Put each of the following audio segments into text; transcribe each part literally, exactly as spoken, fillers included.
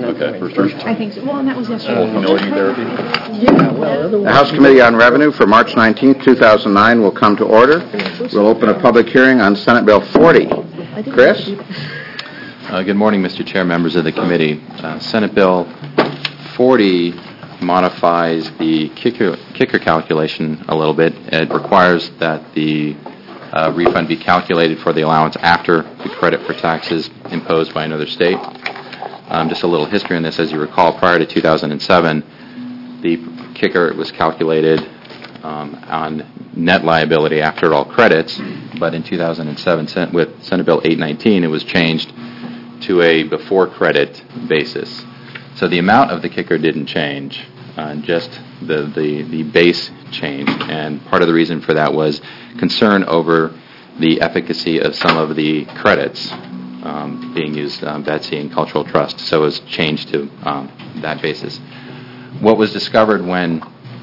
Okay, for first. I think so. Well, and that was yesterday. Full humility therapy. Yeah, well, The House Committee on Revenue for March nineteenth, two thousand nine will come to order. We'll open a public hearing on Senate Bill forty. Chris? Uh, good morning, Mister Chair, members of the committee. Uh, Senate Bill forty modifies the kicker, kicker calculation a little bit. It requires that the uh, refund be calculated for the allowance after the credit for taxes imposed by another state. Um, just a little history on this. As you recall, prior to two thousand seven, the kicker was calculated um, on net liability after all credits, but in two thousand seven, with Senate Bill eight nineteen, it was changed to a before credit basis. So the amount of the kicker didn't change, uh, just the, the, the base changed. And part of the reason for that was concern over the efficacy of some of the credits um, being used, um, Betsy and Cultural Trust. So it was changed to um, that basis. What was discovered when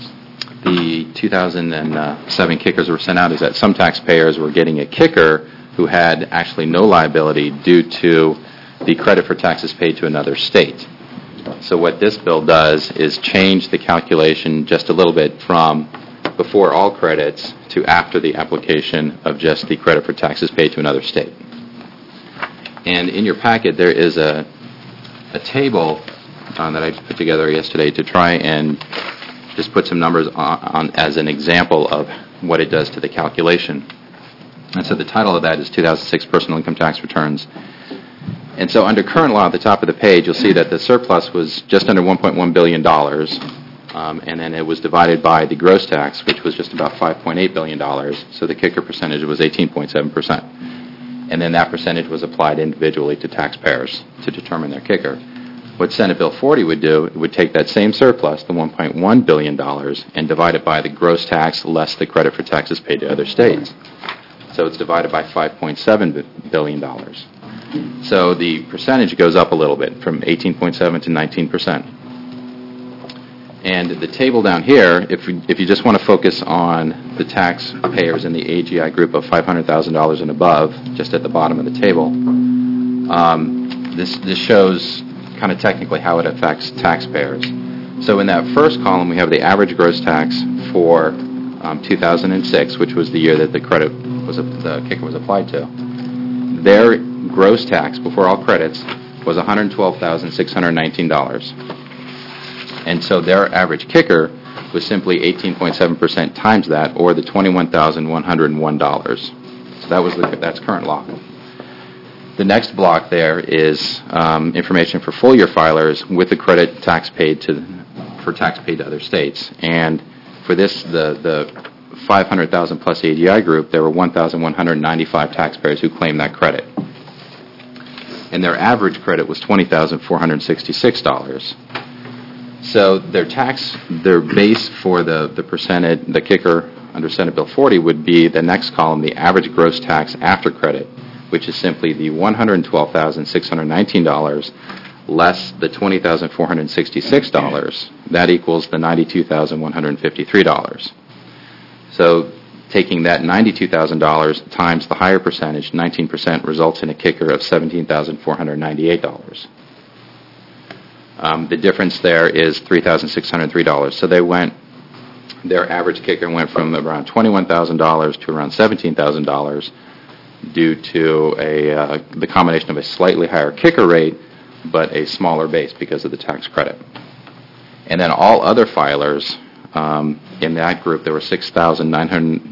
the two thousand seven kickers were sent out is that some taxpayers were getting a kicker who had actually no liability due to the credit for taxes paid to another state. So what this bill does is change the calculation just a little bit from before all credits to after the application of just the credit for taxes paid to another state. And in your packet there is a, a table uh, that I put together yesterday to try and just put some numbers on, on as an example of what it does to the calculation. And so the title of that is two thousand six Personal Income Tax Returns. And so under current law, at the top of the page, you'll see that the surplus was just under one point one billion dollars, um, and then it was divided by the gross tax, which was just about five point eight billion dollars, so the kicker percentage was eighteen point seven percent. And then that percentage was applied individually to taxpayers to determine their kicker. What Senate Bill forty would do, it would take that same surplus, the one point one billion dollars, and divide it by the gross tax less the credit for taxes paid to other states. So it's divided by five point seven billion dollars. So the percentage goes up a little bit from eighteen point seven to nineteen percent. And the table down here, if we, if you just want to focus on the taxpayers in the A G I group of five hundred thousand dollars and above, just at the bottom of the table, um, this, this shows kind of technically how it affects taxpayers. So in that first column, we have the average gross tax for um, two thousand six, which was the year that the credit was the kicker was applied to. Their gross tax before all credits was one hundred twelve thousand six hundred nineteen dollars. And so their average kicker was simply eighteen point seven percent times that, or the twenty-one thousand one hundred one dollars. So that was the, that's current law. The next block there is um, information for full year filers with the credit tax paid to for tax paid to other states. And for this, the the five hundred thousand plus A G I group, there were one thousand one hundred ninety-five taxpayers who claimed that credit. And their average credit was twenty thousand four hundred sixty-six dollars. So their tax, their base for the, the percentage, the kicker under Senate Bill forty would be the next column, the average gross tax after credit, which is simply the one hundred twelve thousand six hundred nineteen dollars less the twenty thousand four hundred sixty-six dollars. That equals the ninety-two thousand one hundred fifty-three dollars. So taking that ninety-two thousand dollars times the higher percentage, nineteen percent, results in a kicker of seventeen thousand four hundred ninety-eight dollars. Um, the difference there is three thousand six hundred three dollars. So they went, their average kicker went from around twenty-one thousand dollars to around seventeen thousand dollars due to a uh, the combination of a slightly higher kicker rate but a smaller base because of the tax credit. And then all other filers, um, in that group, there were six thousand nine hundred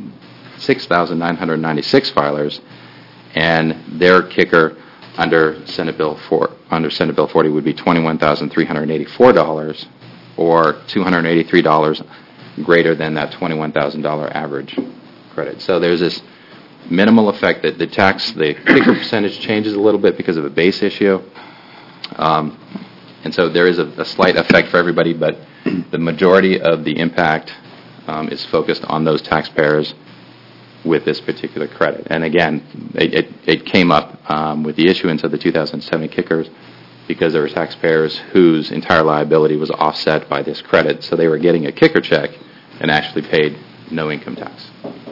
ninety-six filers, and their kicker under Senate Bill four, under Senate Bill forty would be twenty-one thousand three hundred eighty-four dollars, or two hundred eighty-three dollars greater than that twenty-one thousand dollars average credit. So there's this minimal effect that the tax, the kicker percentage changes a little bit because of a base issue. Um, and so there is a, a slight effect for everybody, but the majority of the impact um, is focused on those taxpayers with this particular credit. And again, it, it, it came up um, with the issuance of the two thousand seven kickers because there were taxpayers whose entire liability was offset by this credit, so they were getting a kicker check and actually paid no income tax.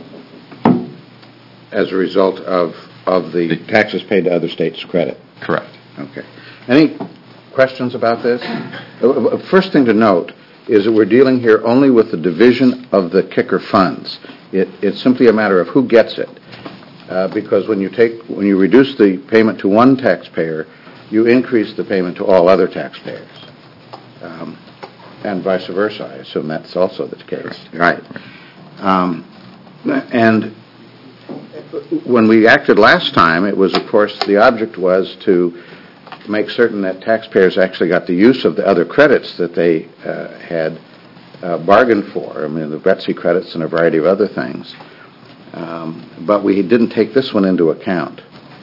As a result of, of the, the taxes paid to other states credit? Correct. Okay. Any questions about this? Uh, First thing to note is that we're dealing here only with the division of the kicker funds. It, it's simply a matter of who gets it, uh, because when you take when you reduce the payment to one taxpayer, you increase the payment to all other taxpayers, um, and vice versa. I assume that's also the case, right? Um, and when we acted last time, it was, of course, the object was to make certain that taxpayers actually got the use of the other credits that they uh, had uh, bargained for. I mean, the Betsy credits and a variety of other things. Um, but we didn't take this one into account.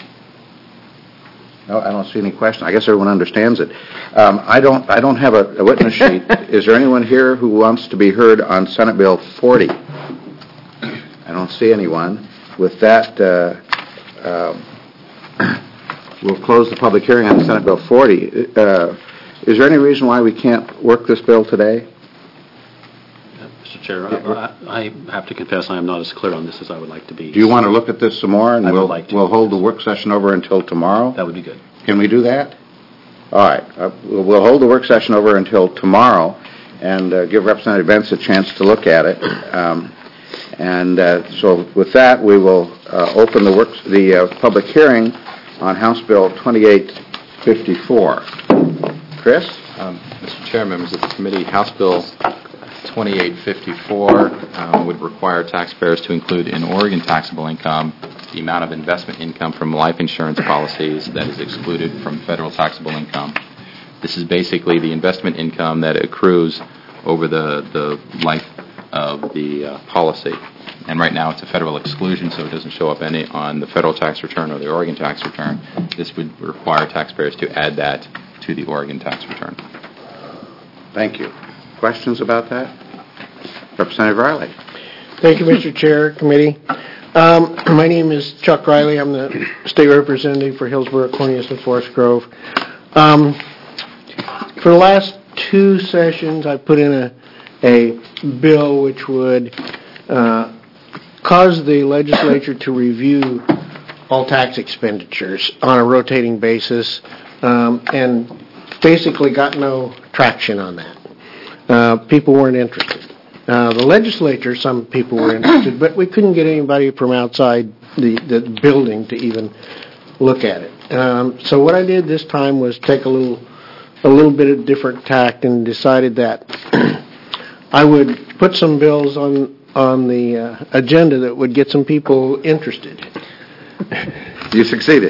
No, I don't see any question. I guess everyone understands it. Um, I don't. I don't have a, a witness sheet. Is there anyone here who wants to be heard on Senate Bill forty? I don't see anyone. With that, uh, uh, we'll close the public hearing on Senate Bill forty. Uh, is there any reason why we can't work this bill today? Mister Chair, I, I have to confess I am not as clear on this as I would like to be. Do you want to look at this some more? And I would we'll, like to. We'll hold the work session over until tomorrow? That would be good. Can we do that? All right. Uh, we'll, we'll hold the work session over until tomorrow and uh, give Representative Vance a chance to look at it. Um, and uh, so with that, we will uh, open the, work, the uh, public hearing on House Bill twenty-eight fifty-four. Chris? Um, Mister Chair, members of the committee, House Bill twenty-eight fifty-four um, would require taxpayers to include in Oregon taxable income the amount of investment income from life insurance policies that is excluded from federal taxable income. This is basically the investment income that accrues over the, the life of the uh, policy. And right now it's a federal exclusion, so it doesn't show up any on the federal tax return or the Oregon tax return. This would require taxpayers to add that to the Oregon tax return. Thank you. Questions about that? Representative Riley. Thank you, Mister Chair, Committee. Um, my name is Chuck Riley. I'm the State Representative for Hillsborough, Cornelius, and Forest Grove. Um, for the last two sessions, I put in a, a bill which would uh, cause the legislature to review all tax expenditures on a rotating basis, um, and basically got no traction on that. Uh, people weren't interested. Uh, the legislature, some people were interested, but we couldn't get anybody from outside the, the building to even look at it. Um, so what I did this time was take a little, a little bit of different tact and decided that I would put some bills on on the uh, agenda that would get some people interested. You succeeded.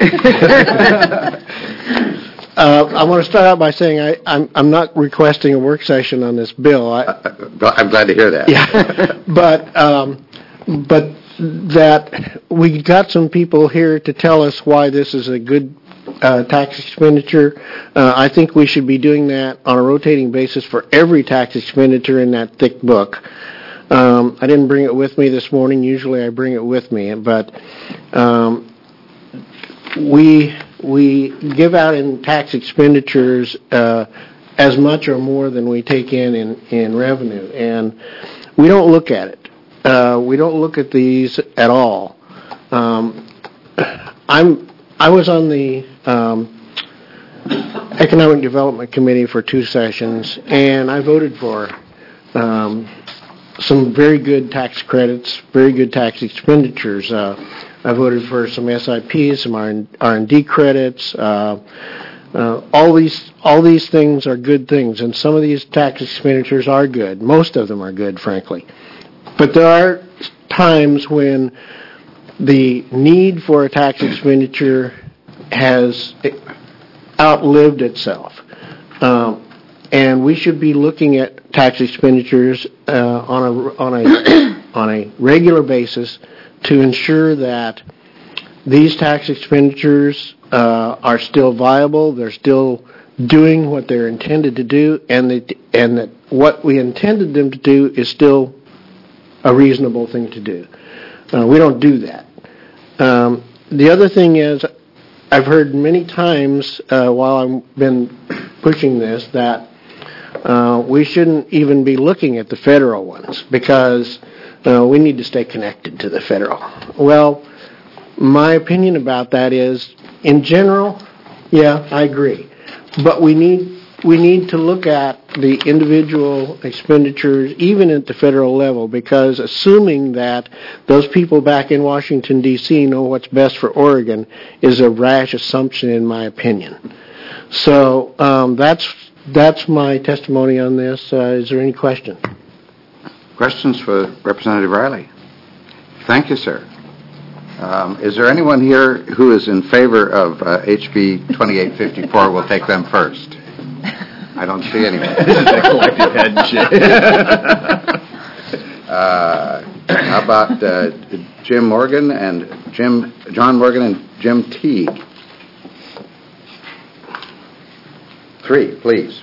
Uh, I want to start out by saying I, I'm, I'm not requesting a work session on this bill. I, uh, I'm glad to hear that. Yeah, but um, but that we got some people here to tell us why this is a good uh, tax expenditure. Uh, I think we should be doing that on a rotating basis for every tax expenditure in that thick book. Um, I didn't bring it with me this morning. Usually I bring it with me, but um, we. We give out in tax expenditures uh, as much or more than we take in, in in revenue, and we don't look at it. Uh, we don't look at these at all. Um, I'm I was on the um, Economic Development Committee for two sessions, and I voted for um, some very good tax credits, very good tax expenditures. Uh, I voted for some S I Ps, some R and D credits. Uh, uh, all these all these things are good things, and some of these tax expenditures are good. Most of them are good, frankly. But there are times when the need for a tax expenditure has outlived itself, um, and we should be looking at tax expenditures uh, on a on a on a regular basis to ensure that these tax expenditures uh, are still viable, they're still doing what they're intended to do, and that, and that what we intended them to do is still a reasonable thing to do. Uh, we don't do that. Um, the other thing is, I've heard many times uh, while I've been pushing this that uh, we shouldn't even be looking at the federal ones because Uh, we need to stay connected to the federal. Well, my opinion about that is, in general, yeah, I agree. but we need we need to look at the individual expenditures, even at the federal level, because assuming that those people back in Washington, D C know what's best for Oregon is a rash assumption, in my opinion. So um, that's that's my testimony on this. Uh, is there any question? Questions for Representative Riley? Thank you, sir. Um, is there anyone here who is in favor of uh, H B twenty-eight fifty-four? We'll take them first. I don't see anyone. This is a collective head uh, how about uh, Jim Morgan and Jim, John Morgan and Jim Teague? Three, please.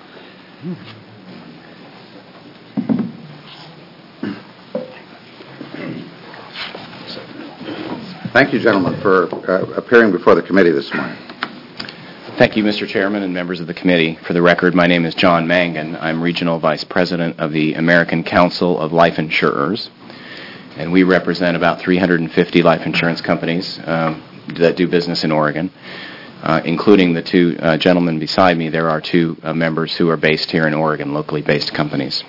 Thank you, gentlemen, for uh, appearing before the committee this morning. Thank you, Mister Chairman and members of the committee. For the record, my name is John Mangan. I'm Regional Vice President of the American Council of Life Insurers, and we represent about three hundred fifty life insurance companies um, that do business in Oregon. Uh, including the two uh, gentlemen beside me, there are two uh, members who are based here in Oregon, locally based companies.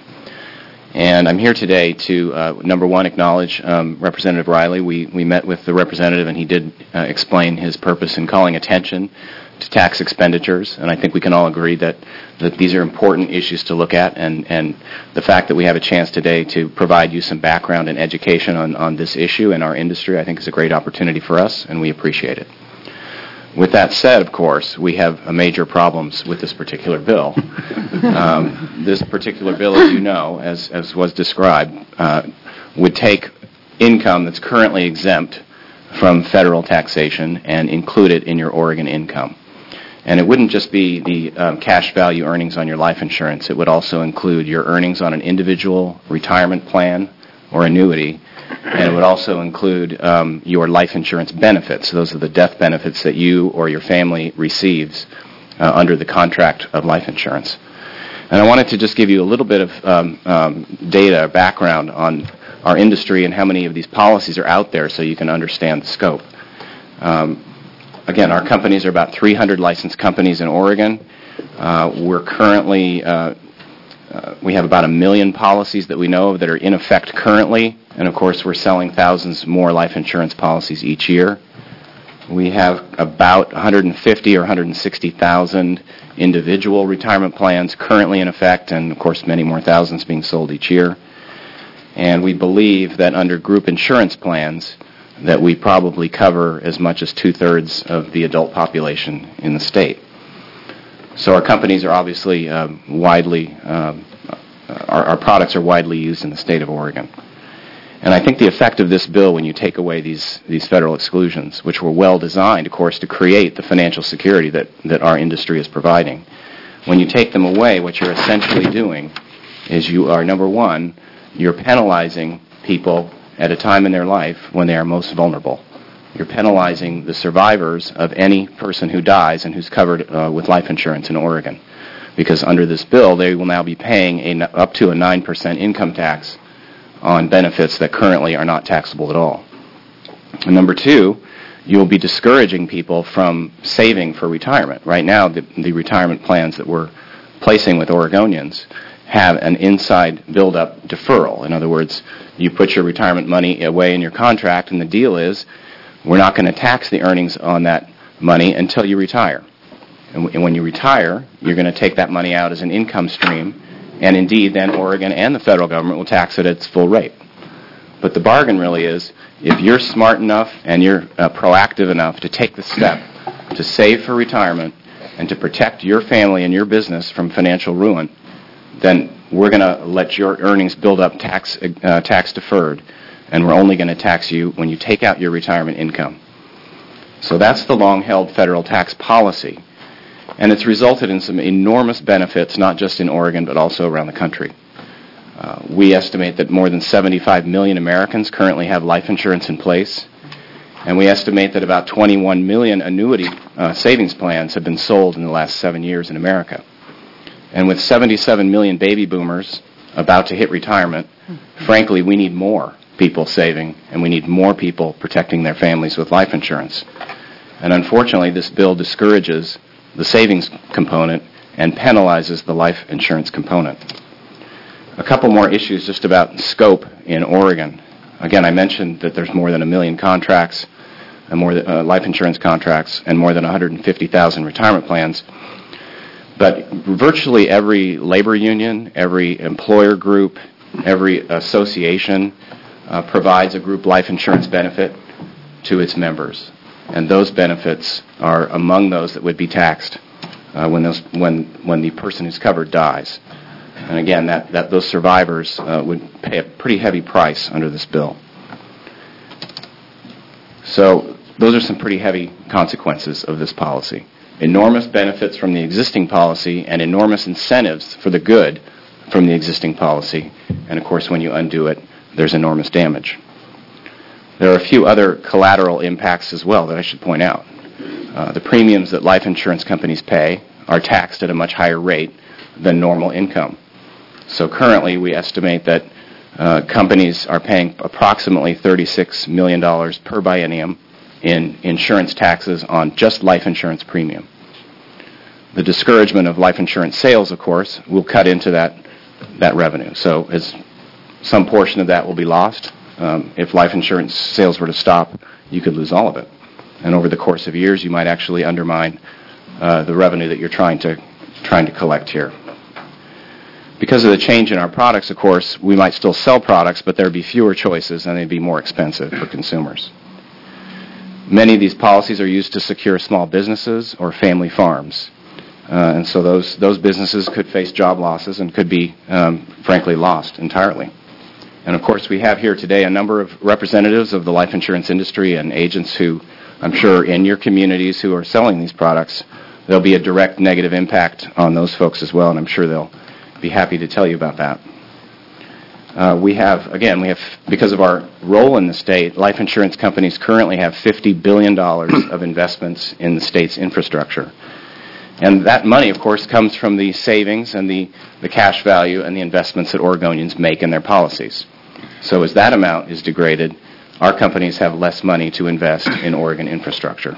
And I'm here today to, uh, number one, acknowledge um, Representative Riley. We, we met with the representative, and he did uh, explain his purpose in calling attention to tax expenditures, and I think we can all agree that, that these are important issues to look at, and, and the fact that we have a chance today to provide you some background and education on, on this issue in our industry, I think is a great opportunity for us, and we appreciate it. With that said, of course, we have uh, major problems with this particular bill. um, this particular bill, as you know, as, as was described, uh, would take income that's currently exempt from federal taxation and include it in your Oregon income. And it wouldn't just be the um, cash value earnings on your life insurance. It would also include your earnings on an individual retirement plan or annuity, and it would also include um, your life insurance benefits. Those are the death benefits that you or your family receives uh, under the contract of life insurance. And I wanted to just give you a little bit of um, um, data, background on our industry and how many of these policies are out there so you can understand the scope. Um, again, our companies are about three hundred licensed companies in Oregon. Uh, we're currently, uh, uh, we have about a million policies that we know of that are in effect currently, and of course we're selling thousands more life insurance policies each year. We have about one hundred fifty or one hundred sixty thousand individual retirement plans currently in effect, and of course many more thousands being sold each year. And we believe that under group insurance plans that we probably cover as much as two-thirds of the adult population in the state. So our companies are obviously um, widely, um, our, our products are widely used in the state of Oregon. And I think the effect of this bill, when you take away these, these federal exclusions, which were well designed, of course, to create the financial security that, that our industry is providing, when you take them away, what you're essentially doing is you are, number one, you're penalizing people at a time in their life when they are most vulnerable. You're penalizing the survivors of any person who dies and who's covered uh, with life insurance in Oregon. Because under this bill, they will now be paying a, up to a nine percent income tax on benefits that currently are not taxable at all. And number two, you'll be discouraging people from saving for retirement. Right now, the, the retirement plans that we're placing with Oregonians have an inside build-up deferral. In other words, you put your retirement money away in your contract, and the deal is we're not going to tax the earnings on that money until you retire. And, w- and when you retire, you're going to take that money out as an income stream, and indeed then Oregon and the federal government will tax it at its full rate. But the bargain really is, if you're smart enough and you're uh, proactive enough to take the step to save for retirement and to protect your family and your business from financial ruin, then we're going to let your earnings build up tax uh, tax deferred, and we're only going to tax you when you take out your retirement income. So that's the long-held federal tax policy, and it's resulted in some enormous benefits, not just in Oregon, but also around the country. Uh, we estimate that more than seventy-five million Americans currently have life insurance in place, and we estimate that about twenty-one million annuity uh, savings plans have been sold in the last seven years in America. And with seventy-seven million baby boomers about to hit retirement, frankly, we need more people saving, and we need more people protecting their families with life insurance. And unfortunately, this bill discourages the savings component and penalizes the life insurance component. A couple more issues just about scope in Oregon. Again, I mentioned that there's more than a million contracts, and more than, uh, life insurance contracts, and more than one hundred fifty thousand retirement plans. But virtually every labor union, every employer group, every association uh, provides a group life insurance benefit to its members. And those benefits are among those that would be taxed uh, when, those, when, when the person who's covered dies. And again, that, that those survivors uh, would pay a pretty heavy price under this bill. So those are some pretty heavy consequences of this policy. Enormous benefits from the existing policy and enormous incentives for the good from the existing policy. And of course, when you undo it, there's enormous damage. There are a few other collateral impacts as well that I should point out. Uh, the premiums that life insurance companies pay are taxed at a much higher rate than normal income. So currently, we estimate that uh, companies are paying approximately thirty-six million dollars per biennium in insurance taxes on just life insurance premium. The discouragement of life insurance sales, of course, will cut into that, that revenue. So as some portion of that will be lost. Um, if life insurance sales were to stop, you could lose all of it. And over the course of years, you might actually undermine uh, the revenue that you're trying to, trying to collect here. Because of the change in our products, of course, we might still sell products, but there would be fewer choices and they'd be more expensive for consumers. Many of these policies are used to secure small businesses or family farms. Uh, and so those, those businesses could face job losses and could be, um, frankly, lost entirely. And of course, we have here today a number of representatives of the life insurance industry and agents who, I'm sure, in your communities who are selling these products, there'll be a direct negative impact on those folks as well, and I'm sure they'll be happy to tell you about that. Uh, we have, again, we have, because of our role in the state, life insurance companies currently have fifty billion dollars of investments in the state's infrastructure. And that money, of course, comes from the savings and the, the cash value and the investments that Oregonians make in their policies. So as that amount is degraded, our companies have less money to invest in Oregon infrastructure.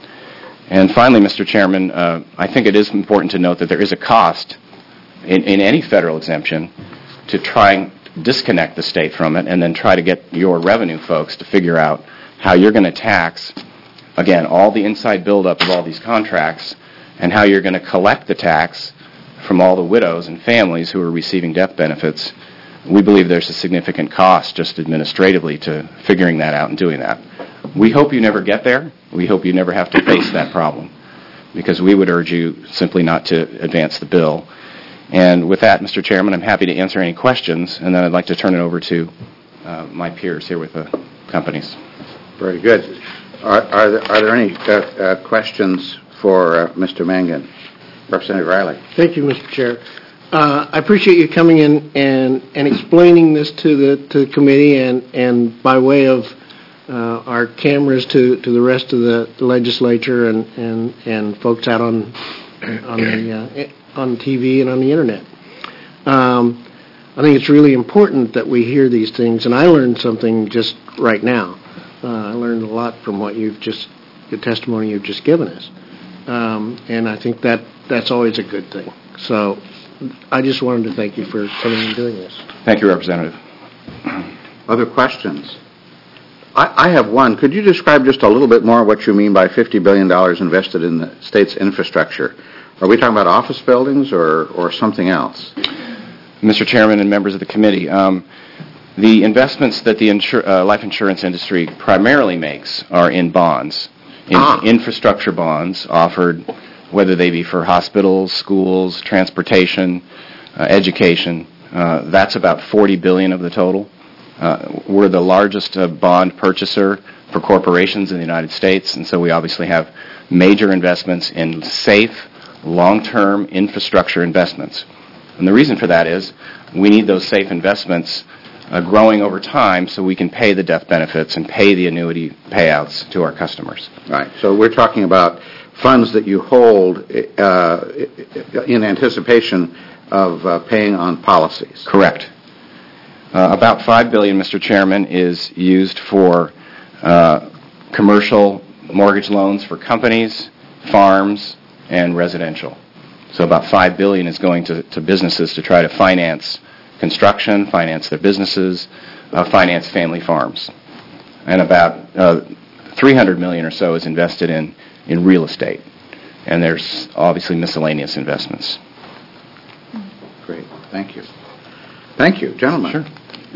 And finally, Mister Chairman, uh, I think it is important to note that there is a cost in, in any federal exemption to try and disconnect the state from it and then try to get your revenue folks to figure out how you're going to tax, again, all the inside buildup of all these contracts and how you're going to collect the tax from all the widows and families who are receiving death benefits. We believe there's a significant cost just administratively to figuring that out and doing that. We hope you never get there. We hope you never have to face that problem, because we would urge you simply not to advance the bill. And with that, Mister Chairman, I'm happy to answer any questions, and then I'd like to turn it over to uh, my peers here with the companies. Very good. Are, are, there, are there any uh, uh, questions for uh, Mister Mangan? Representative Riley. Thank you, Mister Chair. Uh, I appreciate you coming in and, and explaining this to the to the committee and, and by way of uh, our cameras to, to the rest of the legislature and, and, and folks out on on the uh, on T V and on the internet. Um, I think it's really important that we hear these things, and I learned something just right now. Uh, I learned a lot from what you've just the testimony you've just given us, um, and I think that that's always a good thing. So I just wanted to thank you for coming and doing this. Thank you, Representative. Other questions? I, I have one. Could you describe just a little bit more what you mean by fifty billion dollars invested in the state's infrastructure? Are we talking about office buildings or, or something else? Mister Chairman and members of the committee, um, the investments that the insur- uh, life insurance industry primarily makes are in bonds, in Ah. infrastructure bonds offered, whether they be for hospitals, schools, transportation, uh, education. Uh, that's about forty billion dollars of the total. Uh, we're the largest uh, bond purchaser for corporations in the United States, and so we obviously have major investments in safe, long-term infrastructure investments. And the reason for that is we need those safe investments uh, growing over time so we can pay the death benefits and pay the annuity payouts to our customers. Right. So we're talking about funds that you hold uh, in anticipation of uh, paying on policies. Correct. Uh, about five billion dollars, Mister Chairman, is used for uh, commercial mortgage loans for companies, farms, and residential. So about five billion dollars is going to, to businesses to try to finance construction, finance their businesses, uh, finance family farms. And about uh, three hundred million dollars or so is invested in, in real estate. And there's obviously miscellaneous investments. Great, thank you. Thank you, gentlemen. Sure.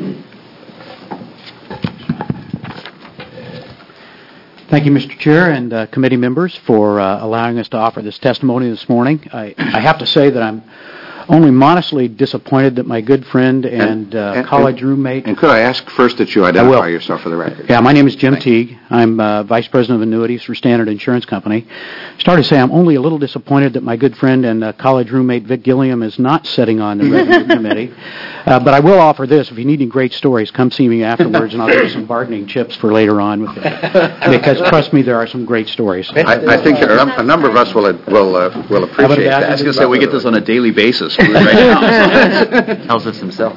Thank you, Mister Chair and uh, committee members, for uh, allowing us to offer this testimony this morning. I, I have to say that I'm only modestly disappointed that my good friend and, uh, and college and, roommate... And could I ask first that you identify yourself for the record? Yeah, my name is Jim Thank Teague. I'm uh, Vice President of Annuities for Standard Insurance Company. Started to say I'm only a little disappointed that my good friend and uh, college roommate Vic Gilliam is not sitting on the revenue committee. Uh, but I will offer this. If you need any great stories, come see me afterwards, and I'll give you some bargaining chips for later on with it. Because trust me, there are some great stories. I, I think a, num- a number of us will will uh, will appreciate that. I was going to say, we get this on a daily basis right now. Tells us himself.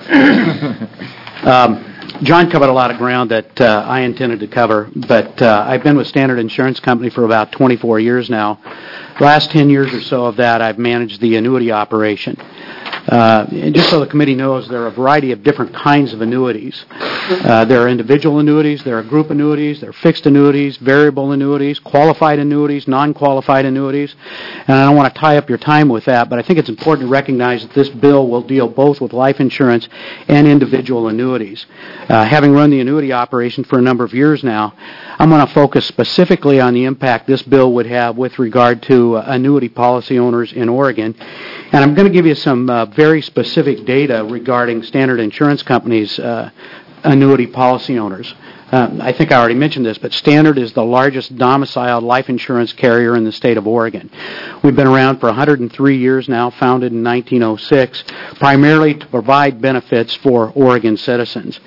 Um, John covered a lot of ground that uh, I intended to cover, but uh, I've been with Standard Insurance Company for about twenty-four years now. The last ten years or so of that, I've managed the annuity operation. Uh, and just so the committee knows, there are a variety of different kinds of annuities. Uh, there are individual annuities, there are group annuities, there are fixed annuities, variable annuities, qualified annuities, non-qualified annuities. And I don't want to tie up your time with that, but I think it's important to recognize that this bill will deal both with life insurance and individual annuities. Uh, having run the annuity operation for a number of years now, I'm going to focus specifically on the impact this bill would have with regard to uh, annuity policy owners in Oregon. And I'm going to give you some uh, very specific data regarding Standard Insurance Company's uh, annuity policy owners. Um, I think I already mentioned this, but Standard is the largest domiciled life insurance carrier in the state of Oregon. We've been around for one hundred three years now, founded in nineteen oh six, primarily to provide benefits for Oregon citizens.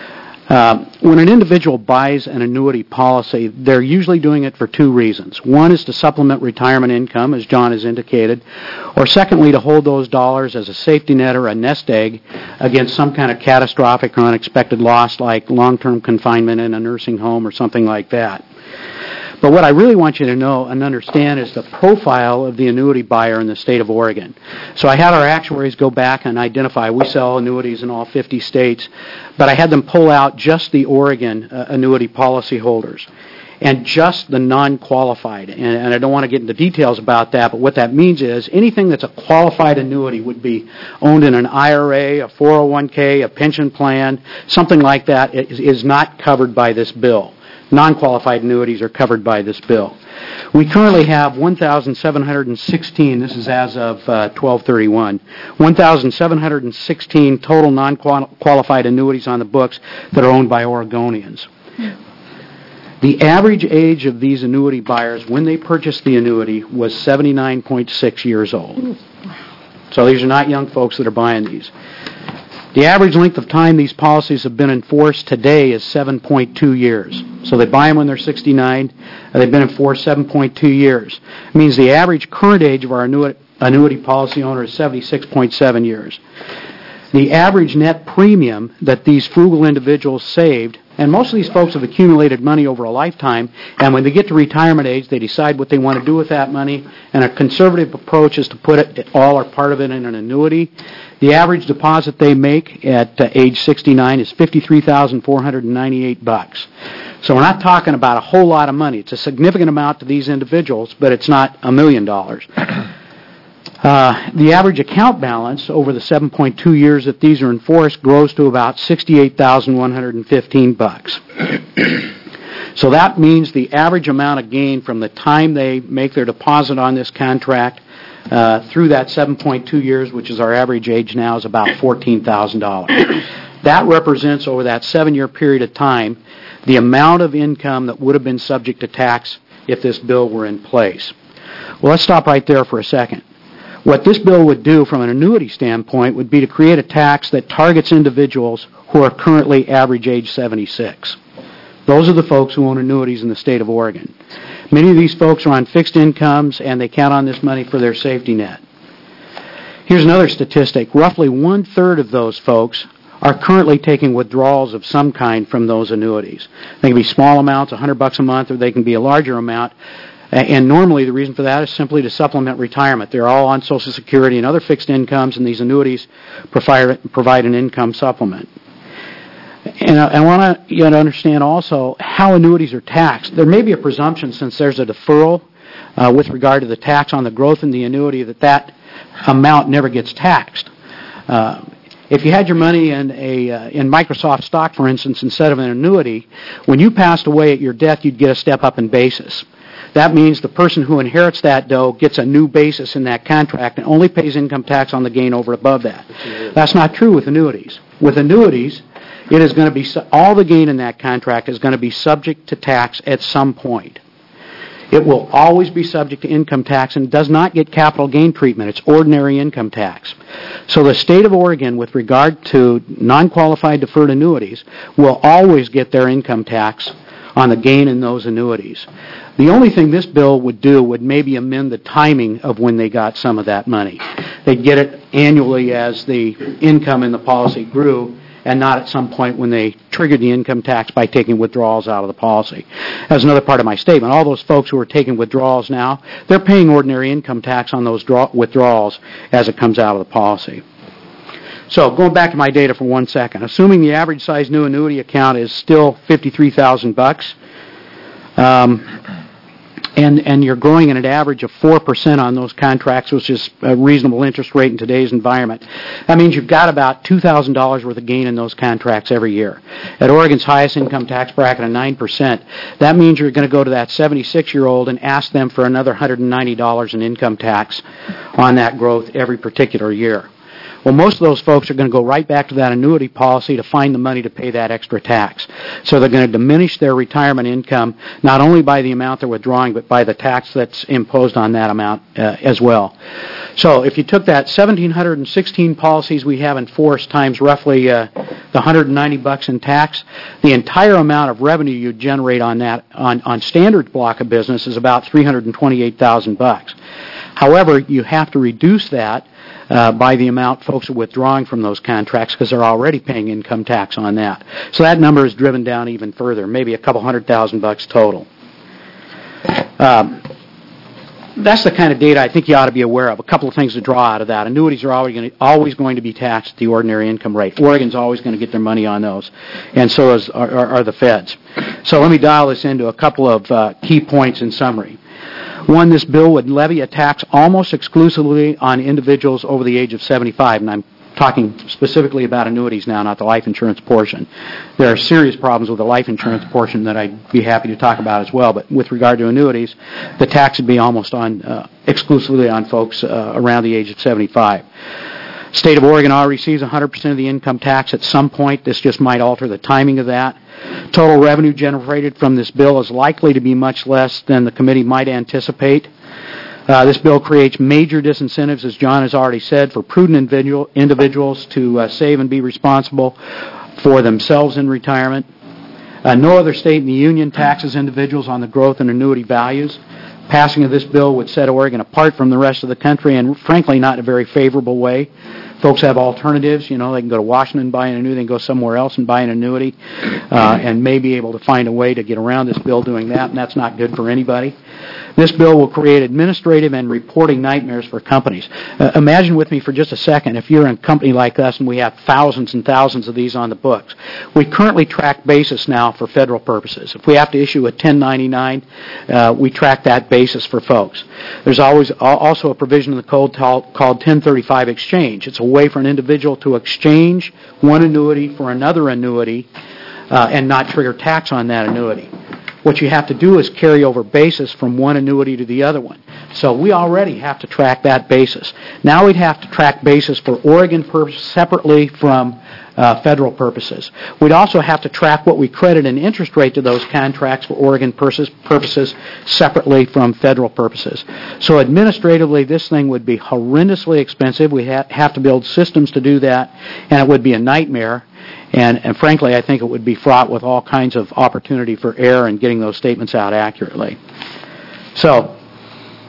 Uh, when an individual buys an annuity policy, they're usually doing it for two reasons. One is to supplement retirement income, as John has indicated, or secondly, to hold those dollars as a safety net or a nest egg against some kind of catastrophic or unexpected loss like long-term confinement in a nursing home or something like that. But what I really want you to know and understand is the profile of the annuity buyer in the state of Oregon. So I had our actuaries go back and identify, we sell annuities in all fifty states, but I had them pull out just the Oregon uh, annuity policy holders and just the non-qualified. And, and I don't want to get into details about that, but what that means is anything that's a qualified annuity would be owned in an I R A, a four oh one k, a pension plan, something like that is, is not covered by this bill. Non-qualified annuities are covered by this bill. We currently have one thousand seven hundred sixteen, this is as of uh, twelve thirty-one, one thousand seven hundred sixteen total non-qualified annuities on the books that are owned by Oregonians. The average age of these annuity buyers when they purchased the annuity was seventy-nine point six years old. So these are not young folks that are buying these. The average length of time these policies have been enforced today is seven point two years. So they buy them when they're sixty-nine, and they've been enforced seven point two years. It means the average current age of our annuity, annuity policy owner is seventy-six point seven years. The average net premium that these frugal individuals saved, and most of these folks have accumulated money over a lifetime, and when they get to retirement age, they decide what they want to do with that money, and a conservative approach is to put it all or part of it in an annuity. The average deposit they make at uh, age sixty-nine is fifty-three thousand four hundred ninety-eight bucks. So we're not talking about a whole lot of money. It's a significant amount to these individuals, but it's not a million dollars. Uh, the average account balance over the seven point two years that these are enforced grows to about sixty-eight thousand one hundred fifteen bucks. So that means the average amount of gain from the time they make their deposit on this contract uh, through that seven point two years, which is our average age now, is about fourteen thousand dollars. That represents over that seven-year period of time the amount of income that would have been subject to tax if this bill were in place. Well, let's stop right there for a second. What this bill would do from an annuity standpoint would be to create a tax that targets individuals who are currently average age seventy-six. Those are the folks who own annuities in the state of Oregon. Many of these folks are on fixed incomes, and they count on this money for their safety net. Here's another statistic. Roughly one-third of those folks are currently taking withdrawals of some kind from those annuities. They can be small amounts, one hundred bucks a month, or they can be a larger amount. And normally the reason for that is simply to supplement retirement. They're all on Social Security and other fixed incomes, and these annuities provide, provide an income supplement. And I, I want you to understand also how annuities are taxed. There may be a presumption, since there's a deferral uh, with regard to the tax on the growth in the annuity, that that amount never gets taxed. Uh, If you had your money in a uh, in Microsoft stock, for instance, instead of an annuity, when you passed away at your death, you'd get a step up in basis. That means the person who inherits that dough gets a new basis in that contract and only pays income tax on the gain over and above that. That's not true with annuities. With annuities, it is going to be all the gain in that contract is going to be subject to tax at some point. It will always be subject to income tax and does not get capital gain treatment. It's ordinary income tax. So the state of Oregon, with regard to non-qualified deferred annuities, will always get their income tax on the gain in those annuities. The only thing this bill would do would maybe amend the timing of when they got some of that money. They'd get it annually as the income in the policy grew, and not at some point when they triggered the income tax by taking withdrawals out of the policy. That's another part of my statement. All those folks who are taking withdrawals now, they're paying ordinary income tax on those draw- withdrawals as it comes out of the policy. So going back to my data for one second, assuming the average size new annuity account is still fifty-three thousand bucks, um, and and you're growing at an average of four percent on those contracts, which is a reasonable interest rate in today's environment. That means you've got about two thousand dollars worth of gain in those contracts every year. At Oregon's highest income tax bracket of nine percent, that means you're going to go to that seventy-six-year-old and ask them for another one hundred ninety dollars in income tax on that growth every particular year. Well, most of those folks are going to go right back to that annuity policy to find the money to pay that extra tax. So they're going to diminish their retirement income not only by the amount they're withdrawing, but by the tax that's imposed on that amount uh, as well. So if you took that one thousand seven hundred sixteen policies we have in force times roughly uh, the one hundred ninety bucks in tax, the entire amount of revenue you generate on that on, on standard block of business is about three hundred twenty-eight thousand bucks. However, you have to reduce that Uh, by the amount folks are withdrawing from those contracts because they're already paying income tax on that. So that number is driven down even further, maybe a couple hundred thousand bucks total. Um, that's the kind of data I think you ought to be aware of. A couple of things to draw out of that. Annuities are always going to, always going to be taxed at the ordinary income rate. Oregon's always going to get their money on those, and so is, are, are, are the feds. So let me dial this into a couple of uh, key points in summary. One, this bill would levy a tax almost exclusively on individuals over the age of seventy-five, and I'm talking specifically about annuities now, not the life insurance portion. There are serious problems with the life insurance portion that I'd be happy to talk about as well, but with regard to annuities, the tax would be almost on uh, exclusively on folks uh, around the age of seventy-five. State of Oregon already receives one hundred percent of the income tax at some point. This just might alter the timing of that. Total revenue generated from this bill is likely to be much less than the committee might anticipate. Uh, this bill creates major disincentives, as John has already said, for prudent individual, individuals to uh, save and be responsible for themselves in retirement. Uh, no other state in the union taxes individuals on the growth in annuity values. Passing of this bill would set Oregon apart from the rest of the country, and frankly not in a very favorable way. Folks have alternatives. You know, they can go to Washington and buy an annuity, they can go somewhere else and buy an annuity, uh, and may be able to find a way to get around this bill doing that, and that's not good for anybody. This bill will create administrative and reporting nightmares for companies. Uh, imagine with me for just a second if you're in a company like us and we have thousands and thousands of these on the books. We currently track basis now for federal purposes. If we have to issue a ten ninety-nine, uh, we track that basis for folks. There's always also a provision in the code called ten thirty-five exchange. It's a way for an individual to exchange one annuity for another annuity uh, and not trigger tax on that annuity. What you have to do is carry over basis from one annuity to the other one. So we already have to track that basis. Now we'd have to track basis for Oregon purposes separately from uh, federal purposes. We'd also have to track what we credit in interest rate to those contracts for Oregon purposes separately from federal purposes. So administratively, this thing would be horrendously expensive. We ha- have to build systems to do that, and it would be a nightmare. And, and frankly, I think it would be fraught with all kinds of opportunity for error in getting those statements out accurately. So,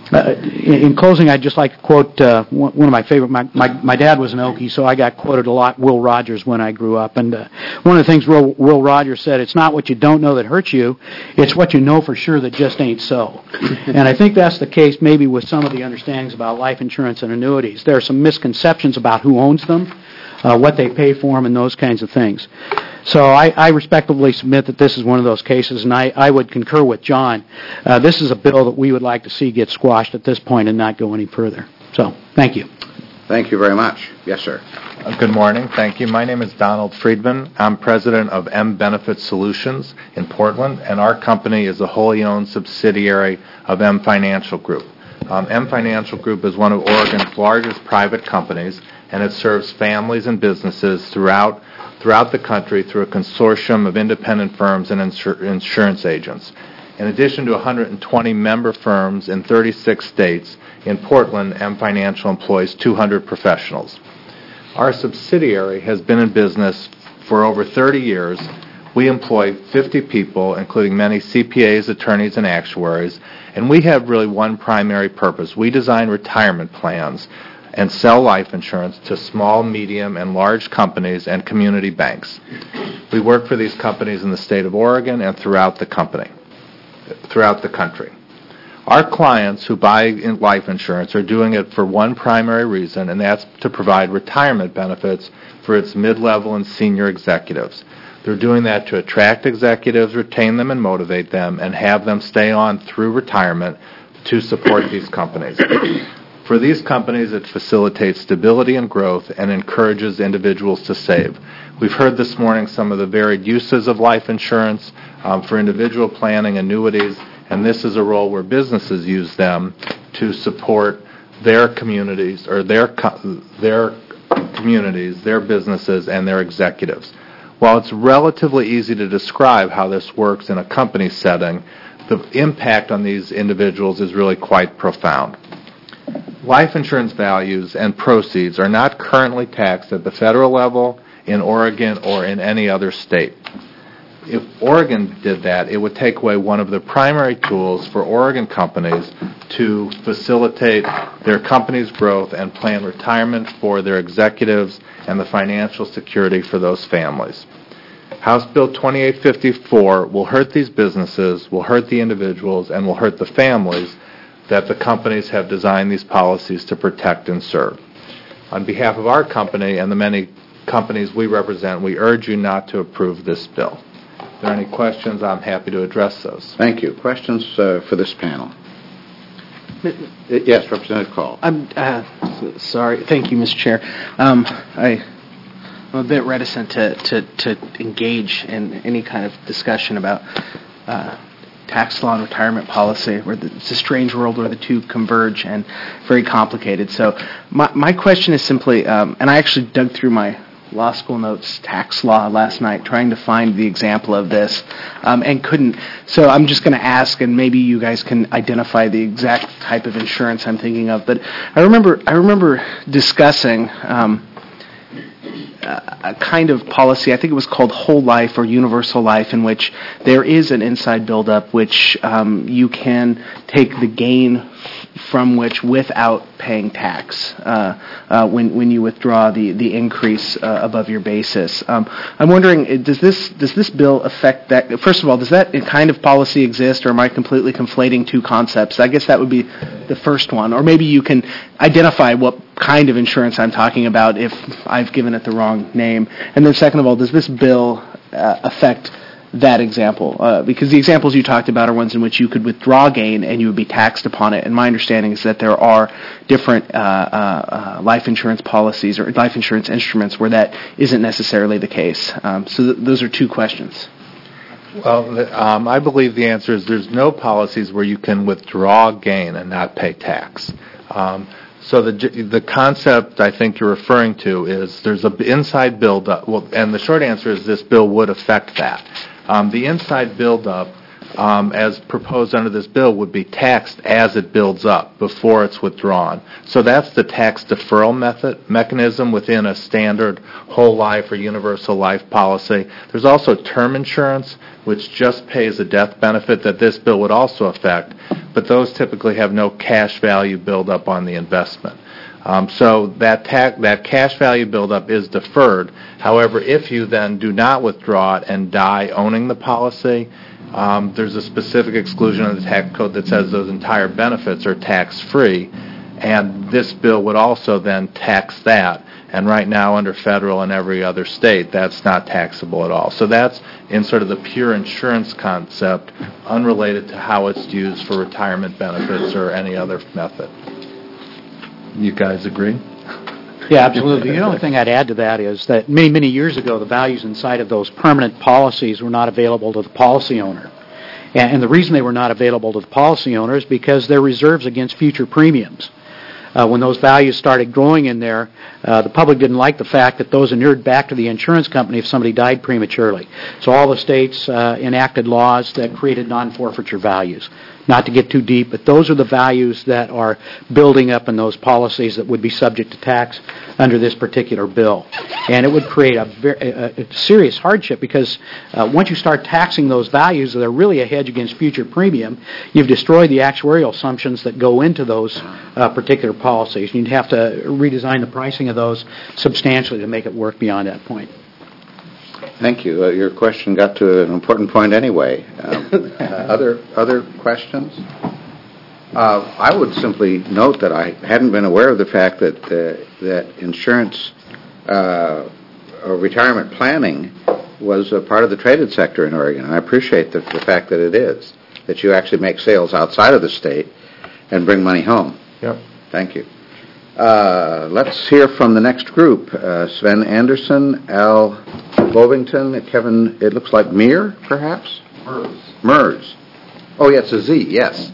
Uh, in in closing, I'd just like to quote uh, one one of my favorite. My, my my dad was an Okie, so I got quoted a lot. Will Rogers when I grew up, and uh, one of the things Will, Will Rogers said: "It's not what you don't know that hurts you; it's what you know for sure that just ain't so." And I think that's the case, maybe with some of the understandings about life insurance and annuities. There are some misconceptions about who owns them, uh, what they pay for them, and those kinds of things. So I, I respectfully submit that this is one of those cases, and I, I would concur with John. Uh, this is a bill that we would like to see get squashed at this point and not go any further. So, thank you. Thank you very much. Yes, sir. Uh, Good morning. Thank you. My name is Donald Friedman. I'm president of M Benefit Solutions in Portland, and our company is a wholly owned subsidiary of M Financial Group. Um, M Financial Group is one of Oregon's largest private companies, and it serves families and businesses throughout throughout the country through a consortium of independent firms and insur- insurance agents. In addition to one hundred twenty member firms in thirty-six states, in Portland, M Financial employs two hundred professionals. Our subsidiary has been in business for over thirty years. We employ fifty people, including many C P As, attorneys, and actuaries, and we have really one primary purpose. We design retirement plans and sell life insurance to small, medium, and large companies and community banks. We work for these companies in the state of Oregon and throughout the company, throughout the country. Our clients who buy in life insurance are doing it for one primary reason, and that's to provide retirement benefits for its mid-level and senior executives. They're doing that to attract executives, retain them, and motivate them, and have them stay on through retirement to support these companies. For these companies, it facilitates stability and growth and encourages individuals to save. We've heard this morning some of the varied uses of life insurance um, for individual planning, annuities, and this is a role where businesses use them to support their communities or their co- their communities, their businesses, and their executives. While it's relatively easy to describe how this works in a company setting, the impact on these individuals is really quite profound. Life insurance values and proceeds are not currently taxed at the federal level, in Oregon, or in any other state. If Oregon did that, it would take away one of the primary tools for Oregon companies to facilitate their company's growth and plan retirement for their executives and the financial security for those families. House Bill twenty-eight fifty-four will hurt these businesses, will hurt the individuals, and will hurt the families that the companies have designed these policies to protect and serve. On behalf of our company and the many companies we represent, we urge you not to approve this bill. If there are any questions, I'm happy to address those. Thank you. Questions uh, for this panel? Uh, Yes, Representative Call. I'm uh, s- sorry. Thank you, Mister Chair. Um, I, I'm a bit reticent to, to, to engage in any kind of discussion about uh, tax law and retirement policy, where the, it's a strange world where the two converge and very complicated. So my, my question is simply, um, and I actually dug through my law school notes, tax law last night, trying to find the example of this, um, and couldn't. So I'm just going to ask, and maybe you guys can identify the exact type of insurance I'm thinking of. But I remember, I remember discussing um, a kind of policy, I think it was called whole life or universal life, in which there is an inside buildup which um, you can take the gain from which without paying tax uh, uh, when when you withdraw the the increase uh, above your basis. Um, I'm wondering, does this does this bill affect that? First of all, does that kind of policy exist, or am I completely conflating two concepts? I guess that would be the first one, or maybe you can identify what kind of insurance I'm talking about if I've given it the wrong name. And then second of all, does this bill uh, affect that example? Uh, because the examples you talked about are ones in which you could withdraw gain and you would be taxed upon it. And my understanding is that there are different uh, uh, uh, life insurance policies or life insurance instruments where that isn't necessarily the case. Um, so th- those are two questions. Well, um, I believe the answer is there's no policies where you can withdraw gain and not pay tax. Um, So the the concept I think you're referring to is there's an inside buildup. Well, and the short answer is this bill would affect that. Um, the inside buildup um, as proposed under this bill, would be taxed as it builds up before it's withdrawn. So that's the tax deferral method mechanism within a standard whole life or universal life policy. There's also term insurance, which just pays a death benefit that this bill would also affect, but those typically have no cash value buildup on the investment. Um, so that ta- that cash value buildup is deferred. However, if you then do not withdraw it and die owning the policy, um, there's a specific exclusion in the tax code that says those entire benefits are tax-free, and this bill would also then tax that. And right now, under federal and every other state, that's not taxable at all. So that's in sort of the pure insurance concept, unrelated to how it's used for retirement benefits or any other method. You guys agree? Yeah, absolutely. The only thing I'd add to that is that many, many years ago, the values inside of those permanent policies were not available to the policy owner. And, and the reason they were not available to the policy owner is because they're reserves against future premiums. Uh, when those values started growing in there, uh, the public didn't like the fact that those inured back to the insurance company if somebody died prematurely. So all the states uh, enacted laws that created non-forfeiture values. Not to get too deep, but those are the values that are building up in those policies that would be subject to tax under this particular bill. And it would create a, very, a, a serious hardship because uh, once you start taxing those values, they're really a hedge against future premium. You've destroyed the actuarial assumptions that go into those uh, particular policies. You'd have to redesign the pricing of those substantially to make it work beyond that point. Thank you. Uh, your question got to an important point anyway. Um, uh, other other questions? Uh, I would simply note that I hadn't been aware of the fact that uh, that insurance uh, or retirement planning was a part of the traded sector in Oregon. And I appreciate the, the fact that it is, that you actually make sales outside of the state and bring money home. Yep. Thank you. Uh, let's hear from the next group. Uh, Sven Anderson, Al Bovington, Kevin, it looks like Meir, perhaps? Mers. Mers. Oh, yeah, it's a Z, yes.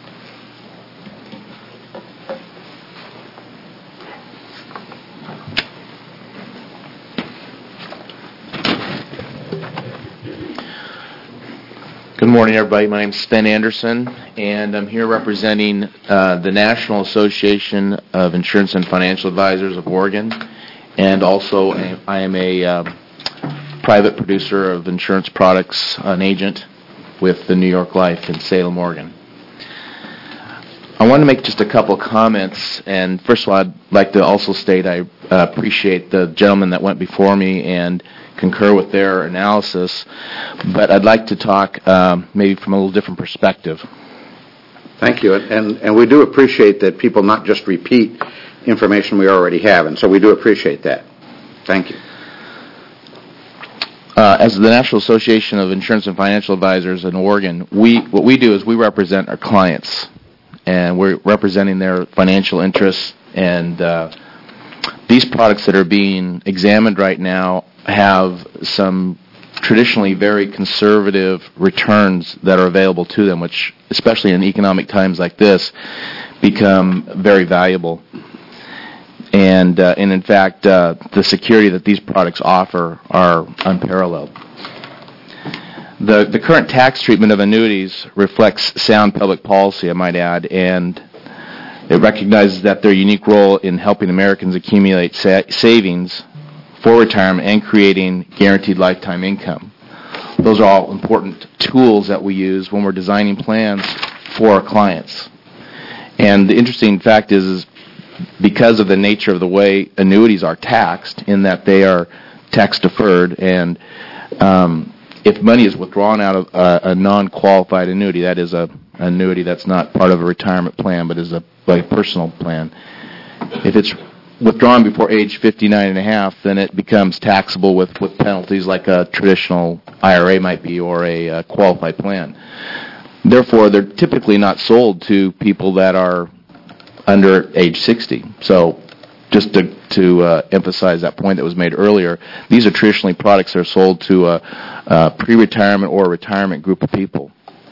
Good morning, everybody. My name is Sven Anderson, and I'm here representing uh, the National Association of Insurance and Financial Advisors of Oregon, and also a, I am a uh, private producer of insurance products, an agent with the New York Life in Salem, Oregon. I want to make just a couple of comments, and first of all, I'd like to also state I uh, appreciate the gentleman that went before me and concur with their analysis, but I'd like to talk um, maybe from a little different perspective. Thank you, and and we do appreciate that people not just repeat information we already have, and so we do appreciate that. Thank you. Uh, as the National Association of Insurance and Financial Advisors in Oregon, we what we do is we represent our clients, and we're representing their financial interests, and uh, these products that are being examined right now have some traditionally very conservative returns that are available to them, which, especially in economic times like this, become very valuable. And, uh, and in fact, uh, the security that these products offer are unparalleled. The, the current tax treatment of annuities reflects sound public policy, I might add, and it recognizes that their unique role in helping Americans accumulate sa- savings for retirement and creating guaranteed lifetime income. Those are all important tools that we use when we're designing plans for our clients. And the interesting fact is, is because of the nature of the way annuities are taxed, in that they are tax deferred, and um, if money is withdrawn out of a, a non-qualified annuity, that is a an annuity that's not part of a retirement plan but is a, like a personal plan, if it's withdrawn before age fifty-nine and a half, then it becomes taxable with, with penalties like a traditional I R A might be, or a uh, qualified plan. Therefore, they're typically not sold to people that are under age sixty. So just to, to uh, emphasize that point that was made earlier, these are traditionally products that are sold to a, a pre-retirement or a retirement group of people.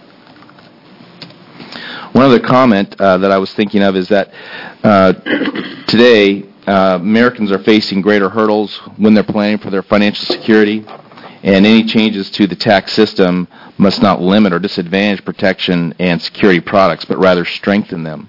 One other comment uh, that I was thinking of is that uh, today, Uh, Americans are facing greater hurdles when they're planning for their financial security, and any changes to the tax system must not limit or disadvantage protection and security products, but rather strengthen them.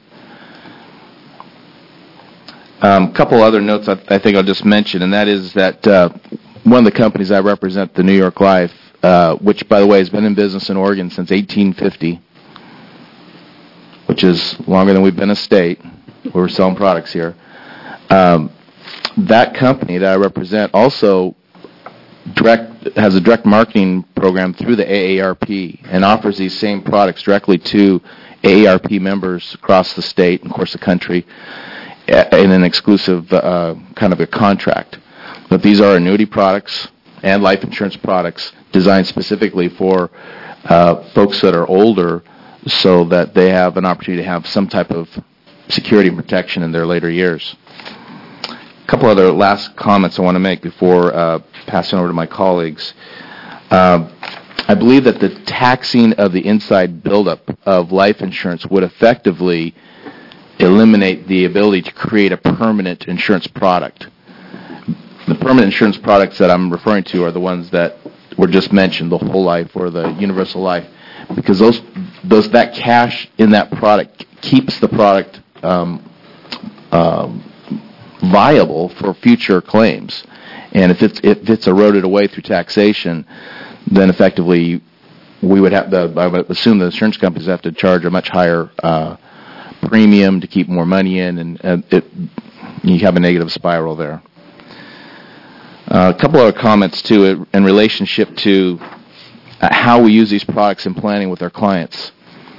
A um, couple other notes I, I think I'll just mention, and that is that uh, one of the companies I represent, the New York Life, uh, which, by the way, has been in business in Oregon since eighteen fifty, which is longer than we've been a state. We're selling products here. Um, that company that I represent also direct has a direct marketing program through the A A R P and offers these same products directly to A A R P members across the state and, of course, the country in an exclusive uh, kind of a contract. But these are annuity products and life insurance products designed specifically for uh, folks that are older so that they have an opportunity to have some type of security and protection in their later years. A couple other last comments I want to make before uh, passing over to my colleagues. Uh, I believe that the taxing of the inside buildup of life insurance would effectively eliminate the ability to create a permanent insurance product. The permanent insurance products that I'm referring to are the ones that were just mentioned, the whole life or the universal life, because those those that cash in that product keeps the product um, um, viable for future claims. And if it's if it's eroded away through taxation, then effectively we would have the I would assume the insurance companies have to charge a much higher uh, premium to keep more money in, and, and it you have a negative spiral there. Uh, a couple other comments too in relationship to uh, how we use these products in planning with our clients.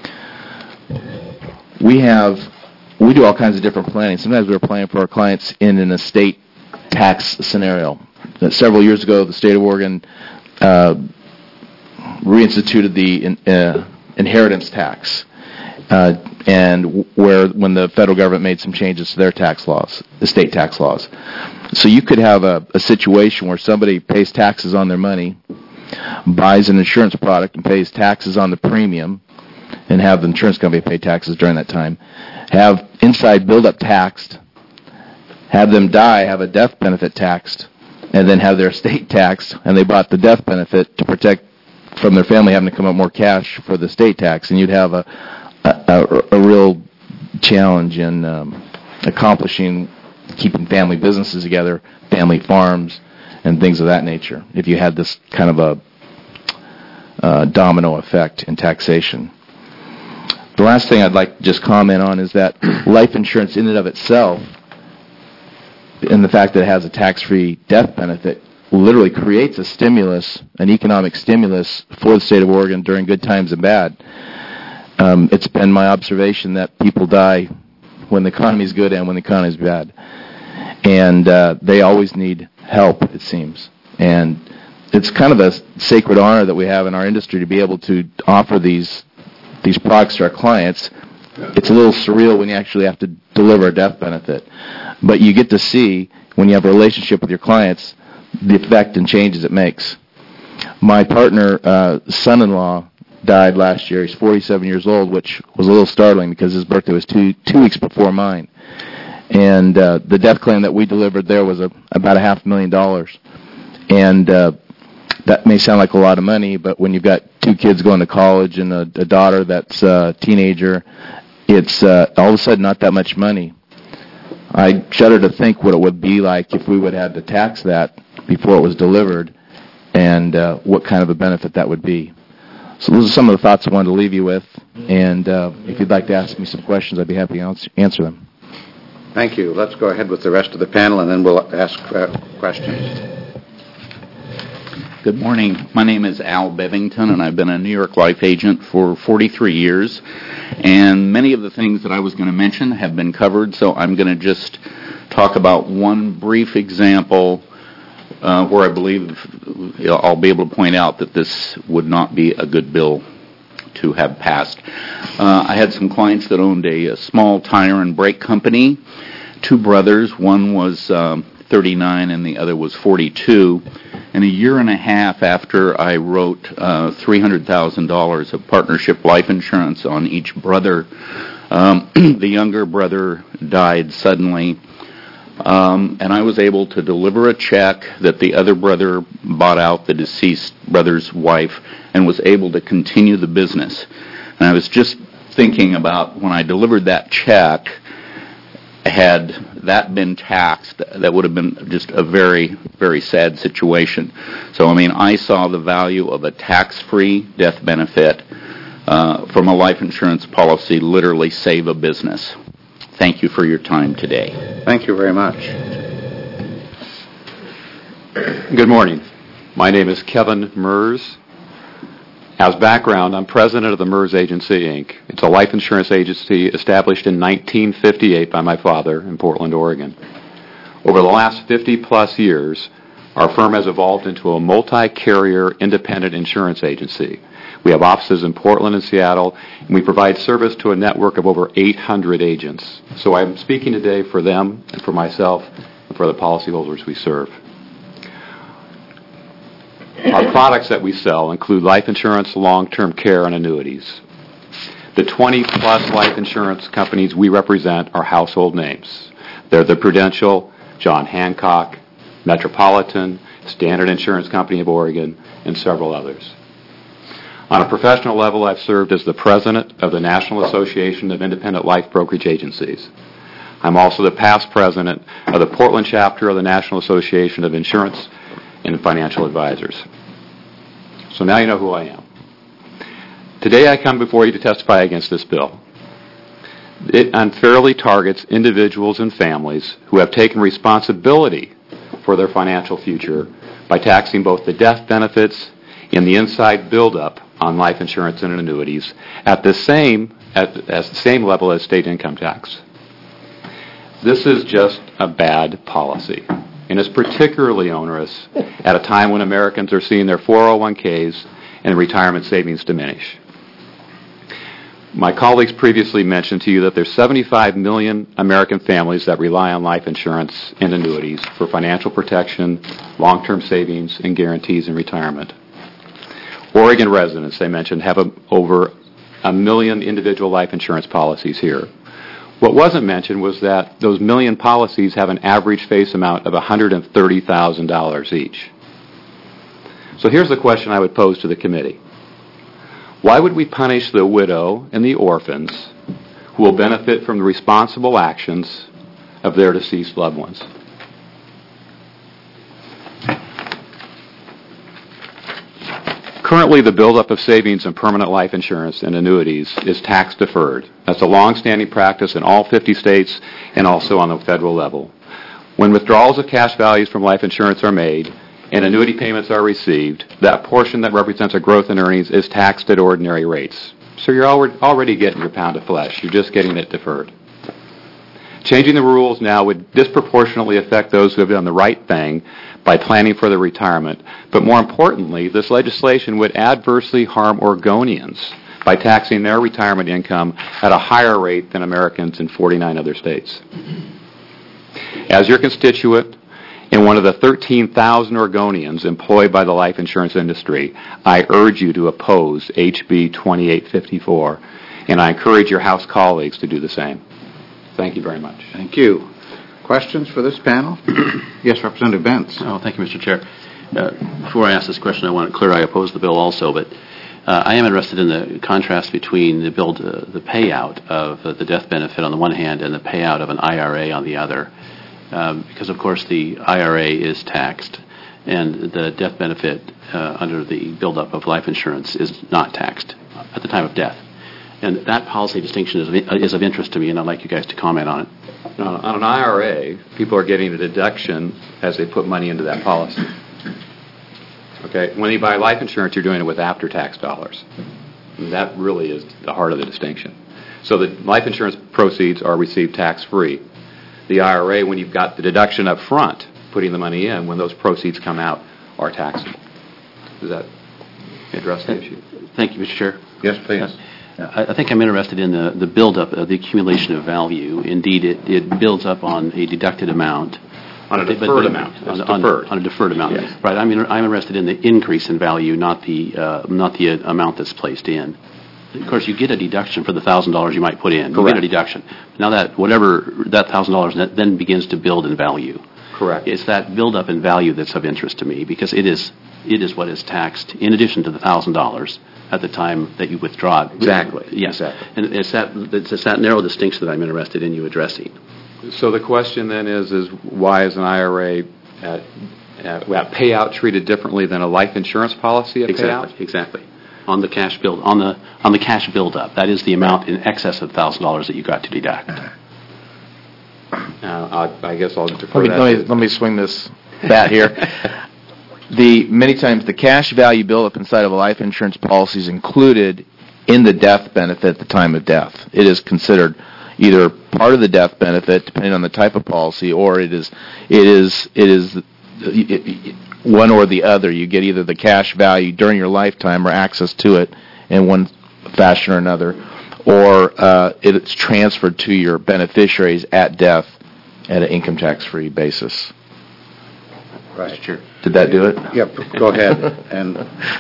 We have we do all kinds of different planning. Sometimes we're planning for our clients in an estate tax scenario. Uh, several years ago, the state of Oregon uh, reinstituted the in, uh, inheritance tax, uh, and w- where when the federal government made some changes to their tax laws, the state tax laws. So you could have a, a situation where somebody pays taxes on their money, buys an insurance product and pays taxes on the premium, and have the insurance company pay taxes during that time, have inside build-up taxed, have them die, have a death benefit taxed, and then have their estate taxed, and they bought the death benefit to protect from their family having to come up more cash for the estate tax, and you'd have a a, a, a real challenge in um, accomplishing keeping family businesses together, family farms, and things of that nature, if you had this kind of a uh, domino effect in taxation. The last thing I'd like to just comment on is that life insurance in and of itself, and the fact that it has a tax-free death benefit, literally creates a stimulus, an economic stimulus for the state of Oregon during good times and bad. Um, it's been my observation that people die when the economy is good and when the economy is bad. And uh, they always need help, it seems. And it's kind of a sacred honor that we have in our industry to be able to offer these these products to our clients. It's a little surreal when you actually have to deliver a death benefit. But you get to see, when you have a relationship with your clients, the effect and changes it makes. My partner, uh, son-in-law, died last year. He's forty-seven years old, which was a little startling because his birthday was two two weeks before mine. And uh, the death claim that we delivered there was a, about a half million dollars. And uh, that may sound like a lot of money, but when you've got two kids going to college and a, a daughter that's a teenager, it's uh, all of a sudden not that much money. I shudder to think what it would be like if we would have had to tax that before it was delivered, and uh, what kind of a benefit that would be. So those are some of the thoughts I wanted to leave you with, and uh, if you'd like to ask me some questions, I'd be happy to answer them. Thank you. Let's go ahead with the rest of the panel, and then we'll ask uh, questions. Good morning. My name is Al Bevington, and I've been a New York Life agent for forty-three years. And many of the things that I was going to mention have been covered, so I'm going to just talk about one brief example uh, where I believe I'll be able to point out that this would not be a good bill to have passed. Uh, I had some clients that owned a, a small tire and brake company, two brothers. One was um, thirty-nine and the other was forty-two. And a year and a half after I wrote uh, three hundred thousand dollars of partnership life insurance on each brother, um, the younger brother died suddenly. Um, and I was able to deliver a check that the other brother bought out, the deceased brother's wife, and was able to continue the business. And I was just thinking about when I delivered that check, had that been taxed, that would have been just a very, very sad situation. So, I mean, I saw the value of a tax-free death benefit uh, from a life insurance policy literally save a business. Thank you for your time today. Thank you very much. Good morning. My name is Kevin Mers. As background, I'm president of the Mers Agency, Incorporated. It's a life insurance agency established in nineteen fifty-eight by my father in Portland, Oregon. Over the last fifty plus years, our firm has evolved into a multi-carrier independent insurance agency. We have offices in Portland and Seattle, and we provide service to a network of over eight hundred agents. So I'm speaking today for them and for myself and for the policyholders we serve. Our products that we sell include life insurance, long-term care, and annuities. The twenty plus life insurance companies we represent are household names. They're the Prudential, John Hancock, Metropolitan, Standard Insurance Company of Oregon, and several others. On a professional level, I've served as the president of the National Association of Independent Life Brokerage Agencies. I'm also the past president of the Portland chapter of the National Association of Insurance and Financial Advisors. So now you know who I am. Today I come before you to testify against this bill. It unfairly targets individuals and families who have taken responsibility for their financial future by taxing both the death benefits and the inside buildup on life insurance and annuities at the same at, at the same level as state income tax. This is just a bad policy, and it's particularly onerous at a time when Americans are seeing their four oh one k's and retirement savings diminish. My colleagues previously mentioned to you that there's seventy-five million American families that rely on life insurance and annuities for financial protection, long-term savings, and guarantees in retirement. Oregon residents, they mentioned, have a, over a million individual life insurance policies here. What wasn't mentioned was that those million policies have an average face amount of one hundred thirty thousand dollars each. So here's the question I would pose to the committee. Why would we punish the widow and the orphans who will benefit from the responsible actions of their deceased loved ones? Currently, the buildup of savings in permanent life insurance and annuities is tax deferred. That's a long-standing practice in all fifty states and also on the federal level. When withdrawals of cash values from life insurance are made and annuity payments are received, that portion that represents a growth in earnings is taxed at ordinary rates. So you're already getting your pound of flesh. You're just getting it deferred. Changing the rules now would disproportionately affect those who have done the right thing by planning for their retirement. But more importantly, this legislation would adversely harm Oregonians by taxing their retirement income at a higher rate than Americans in forty-nine other states. As your constituent and one of the thirteen thousand Oregonians employed by the life insurance industry, I urge you to oppose H B twenty-eight fifty-four, and I encourage your House colleagues to do the same. Thank you very much. Thank you. Questions for this panel? Yes, Representative Bentz. Oh, thank you, Mister Chair. Uh, before I ask this question, I want to clear I oppose the bill also, but uh, I am interested in the contrast between the bill, uh, the payout of uh, the death benefit on the one hand and the payout of an I R A on the other. Um, because, of course, the I R A is taxed, and the death benefit uh, under the buildup of life insurance is not taxed at the time of death. And that policy distinction is of, is of interest to me, and I'd like you guys to comment on it. Now, on an I R A, people are getting a deduction as they put money into that policy. Okay, when you buy life insurance, you're doing it with after-tax dollars. And that really is the heart of the distinction. So the life insurance proceeds are received tax-free. The I R A, when you've got the deduction up front, putting the money in, when those proceeds come out, are taxable. Does that address the issue? Thank you, Mister Chair. Yes, please. Uh, I, I think I'm interested in the, the buildup, of the accumulation of value. Indeed, it, it builds up on a deducted amount. On a But- deferred but- amount. It's On, deferred. on, on a deferred amount. Yes. Right. I'm, in, I'm interested in the increase in value, not the uh, not the uh, amount that's placed in. of course, you get a deduction for the one thousand dollars you might put in. You Correct. get a deduction. Now that whatever, that one thousand dollars then begins to build in value. Correct. It's that build-up in value that's of interest to me because it is it is what is taxed in addition to the one thousand dollars at the time that you withdraw it. Exactly. Yes. Exactly. And it's that, it's that narrow distinction that I'm interested in you addressing. So the question then is, is why is an I R A at, at, at payout treated differently than a life insurance policy at Exactly. payout? Exactly. On the cash build, on the on the cash build-up, that is the amount in excess of one thousand dollars that you got to deduct. Uh, I, I guess I'll defer Let me, that. let me, let me swing this bat here. The many times the cash value buildup inside of a life insurance policy is included in the death benefit at the time of death. It is considered either part of the death benefit, depending on the type of policy, or it is it is it is it, it, one or the other. You get either the cash value during your lifetime or access to it in one fashion or another, or uh, it's transferred to your beneficiaries at death at an income tax-free basis. Right. Sure. Did that do it? Yeah, p- go ahead. And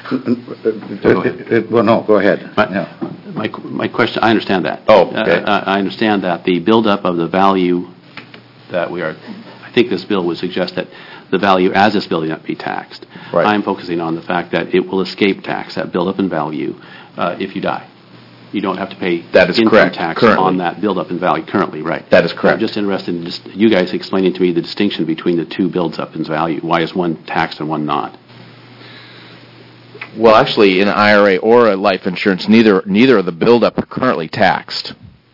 Go ahead. it- it- well, no, go ahead. My, Yeah. my, my question, I understand that. Oh, okay. Uh, I understand that the buildup of the value that we are, I think this bill would suggest that the value as this building up be taxed. Right. I'm focusing on the fact that it will escape tax, that buildup in value, uh, if you die. You don't have to pay That is income correct, tax currently. on that buildup in value currently, right? That is correct. I'm just interested in just you guys explaining to me the distinction between the two builds up in value. Why is one taxed and one not? Well, actually, in an I R A or a life insurance, neither neither of the buildup are currently taxed.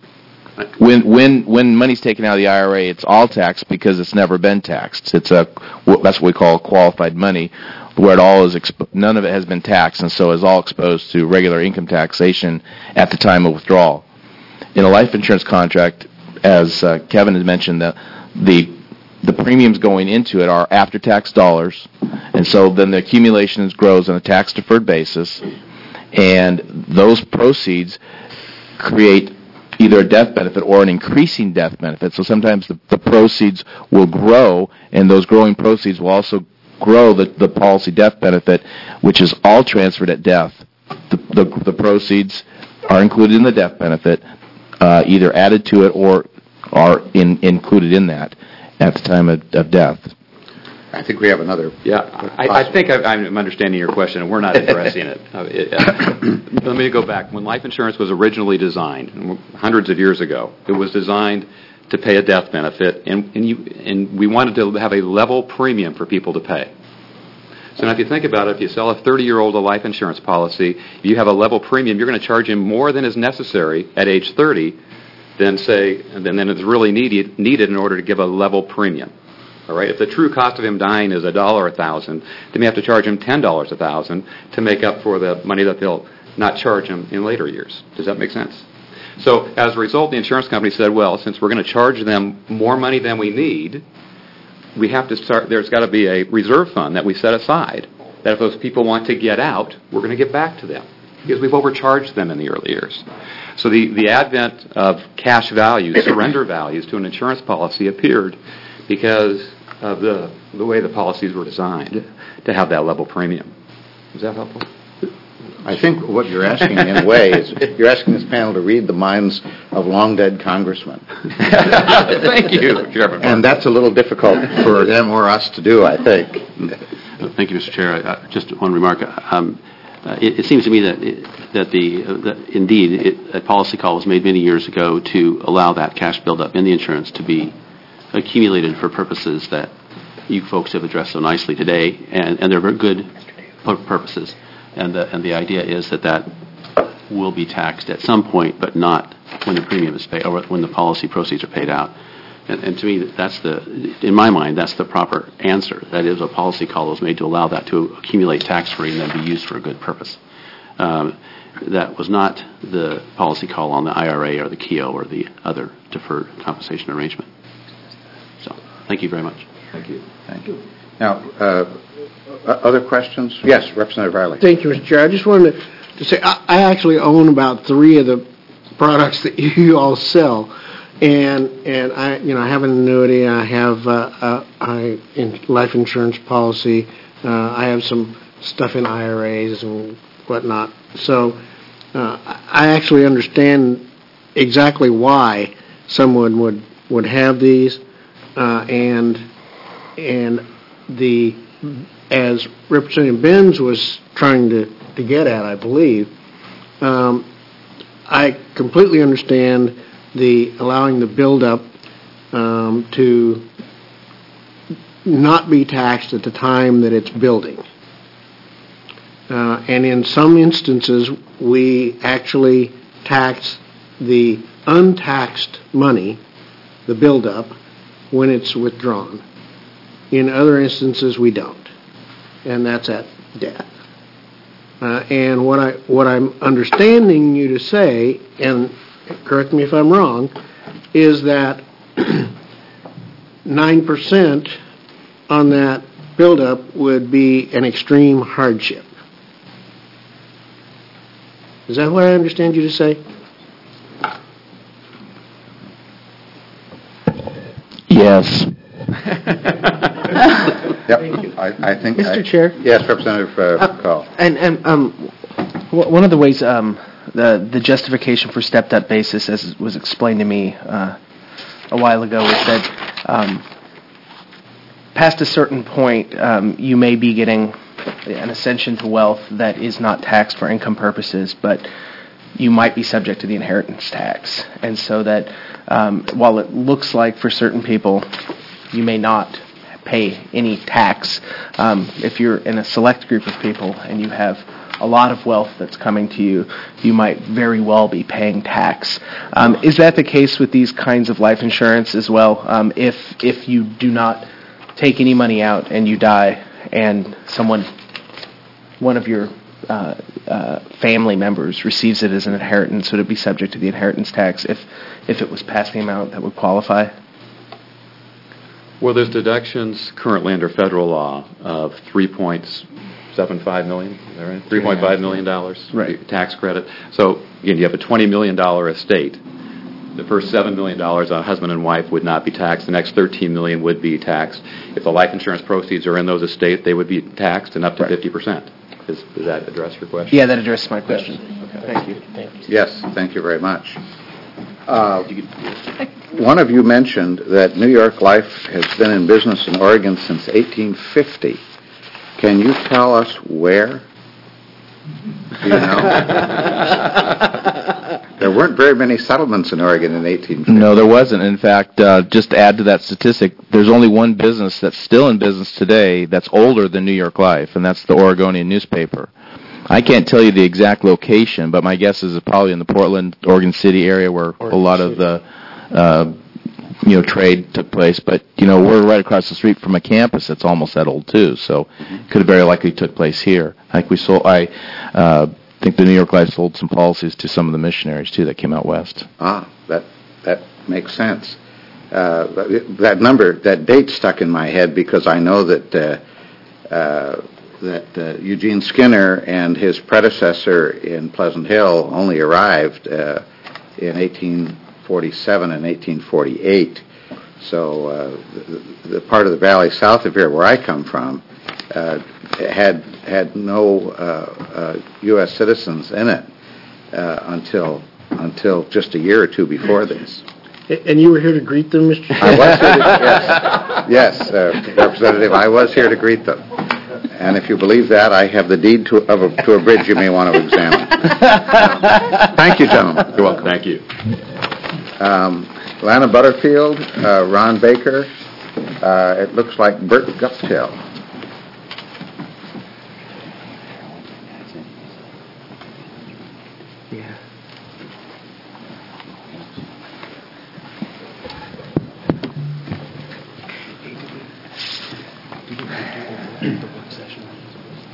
When when when money's taken out of the I R A, it's all taxed because it's never been taxed. It's a that's what we call qualified money, where it all is exp- none of it has been taxed, and so is all exposed to regular income taxation at the time of withdrawal. In a life insurance contract, as uh, Kevin had mentioned, the the the premiums going into it are after-tax dollars, and so then the accumulation grows on a tax-deferred basis, and those proceeds create either a death benefit or an increasing death benefit. So sometimes the, the proceeds will grow, and those growing proceeds will also grow the, the policy death benefit, which is all transferred at death. The, the, the proceeds are included in the death benefit, uh, either added to it or are in, included in that at the time of, of death. I think we have another. Yeah, I, I think I, I'm understanding your question, and we're not addressing it. Uh, it uh, let me go back. When life insurance was originally designed, hundreds of years ago, it was designed to pay a death benefit, and, and, you, and we wanted to have a level premium for people to pay. So now if you think about it, if you sell a thirty-year-old a life insurance policy, you have a level premium, you're going to charge him more than is necessary at age thirty than, say, than, than is really needed, needed in order to give a level premium. All right. If the true cost of him dying is a dollar a thousand, then we have to charge him ten dollars a thousand to make up for the money that they'll not charge him in later years. Does that make sense? So as a result, the insurance company said, well, since we're going to charge them more money than we need, we have to start. There's got to be a reserve fund that we set aside that if those people want to get out, we're going to give back to them because we've overcharged them in the early years. So the the advent of cash values, surrender values to an insurance policy appeared because of the the way the policies were designed to have that level premium. Is that helpful? I think what you're asking, in a way, is you're asking this panel to read the minds of long-dead congressmen. Thank you, Chairman. And that's a little difficult for them or us to do, I think. Thank you, Mister Chair. Uh, just one remark. Um, uh, it, it seems to me that that the uh, that indeed it, a policy call was made many years ago to allow that cash buildup in the insurance to be accumulated for purposes that you folks have addressed so nicely today, and, and they're very good purposes. And the, and the idea is that that will be taxed at some point, but not when the premium is paid or when the policy proceeds are paid out. And, and to me, that's the, in my mind, that's the proper answer. That is, a policy call was made to allow that to accumulate tax-free and then be used for a good purpose. Um, that was not the policy call on the I R A or the K E O or the other deferred compensation arrangement. So, thank you very much. Thank you. Thank you. Now, uh, other questions? Yes, Representative Riley. Thank you, Mister Chair. I just wanted to, to say I, I actually own about three of the products that you all sell, and and I you know I have an annuity, I have uh, uh, I in life insurance policy, uh, I have some stuff in I R As and whatnot. So Uh, I actually understand exactly why someone would, would have these, uh, and and the as Representative Benz was trying to, to get at, I believe, um, I completely understand the allowing the buildup um, to not be taxed at the time that it's building. Uh, and in some instances, we actually tax the untaxed money, the buildup, when it's withdrawn. In other instances, we don't, and that's at death. Uh, and what I what I'm understanding you to say, and correct me if I'm wrong, is that nine percent on that buildup would be an extreme hardship. Is that what I understand you to say? Yes. Yep, I, I think. Mister I- Chair? Yes, Representative uh, Uh, Call. And, and um, w- one of the ways, um, the, the justification for stepped-up basis, as was explained to me uh, a while ago, is that um, past a certain point, um, you may be getting an ascension to wealth that is not taxed for income purposes, but you might be subject to the inheritance tax. And so that um, while it looks like for certain people you may not pay any tax, um, if you're in a select group of people and you have a lot of wealth that's coming to you, you might very well be paying tax. Um, is that the case with these kinds of life insurance as well? Um, if if you do not take any money out and you die, and someone, one of your uh, uh, family members receives it as an inheritance, would it be subject to the inheritance tax if if it was past the amount that would qualify? Well, there's deductions currently under federal law of three point seven five million dollars, is that right? three point five million dollars Right. tax credit. So, again, you have a twenty million dollars estate. The first seven million dollars on husband and wife would not be taxed. The next thirteen million dollars would be taxed. If the life insurance proceeds are in those estates, they would be taxed and up to Right. fifty percent. Is, does that address your question? Yeah, that addresses my question. Thank you. Thank you. Yes, thank you very much. Uh, One of you mentioned that New York Life has been in business in Oregon since eighteen fifty. Can you tell us where? Do you know? There weren't very many settlements in Oregon in eighteen fifty. No, there wasn't. In fact, uh, just to add to that statistic, there's only one business that's still in business today that's older than New York Life, and that's the Oregonian newspaper. I can't tell you the exact location, but my guess is it's probably in the Portland, Oregon City area where a lot of the uh, you know trade took place. But you know we're right across the street from a campus that's almost that old too, so it could have very likely took place here. I think we sold. I uh, think the New York Life sold some policies to some of the missionaries too that came out west. Ah, that that makes sense. Uh, that number, that date stuck in my head because I know that uh, uh, that uh, Eugene Skinner and his predecessor in Pleasant Hill only arrived uh, in eighteen forty-seven and eighteen forty-eight. So uh, the, the part of the valley south of here where I come from uh, had had no uh, uh, U S citizens in it uh, until until just a year or two before this. And you were here to greet them, Mister Chair? I was here to, yes, yes uh, Representative, I was here to greet them. And if you believe that, I have the deed to, of a, to a bridge you may want to examine. Thank you, gentlemen. You're welcome. Thank you. Um, Lana Butterfield, uh, Ron Baker, uh, it looks like Bert Guptill. Yeah.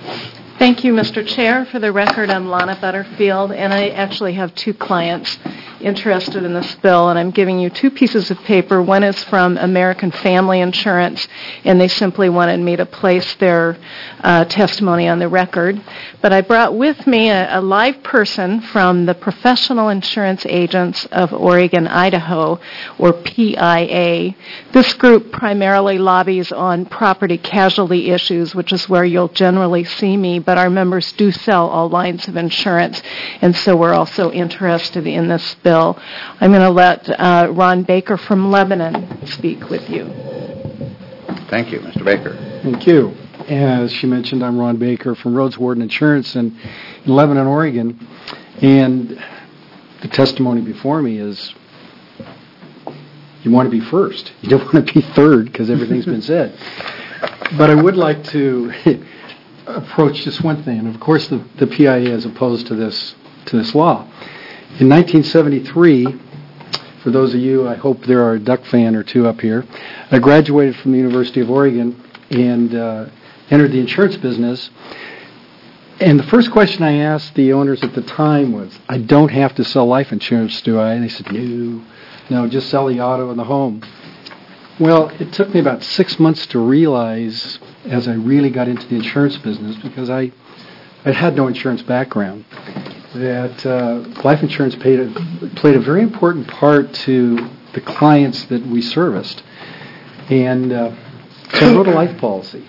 Thank you, Mister Chair. For the record, I'm Lana Butterfield, and I actually have two clients interested in this bill, and I'm giving you two pieces of paper. One is from American Family Insurance, and they simply wanted me to place their uh, testimony on the record. But I brought with me a, a live person from the Professional Insurance Agents of Oregon, Idaho, or P I A. This group primarily lobbies on property casualty issues, which is where you'll generally see me, but our members do sell all lines of insurance, and so we're also interested in this bill. I'm going to let uh, Ron Baker from Lebanon speak with you. Thank you, Mister Baker. Thank you. As she mentioned, I'm Ron Baker from Rhodes Warden Insurance in, in Lebanon, Oregon, and the testimony before me is you want to be first. You don't want to be third because everything's been said. But I would like to approach just one thing, and of course the, the P I A is opposed to this to this law. In nineteen seventy-three, for those of you, I hope there are a Duck fan or two up here, I graduated from the University of Oregon and uh, entered the insurance business. And the first question I asked the owners at the time was, I don't have to sell life insurance, do I? And they said, no, no, just sell the auto and the home. Well, it took me about six months to realize, as I really got into the insurance business, because I, I had no insurance background, that uh, life insurance played a, played a very important part to the clients that we serviced. And uh, so I wrote a life policy.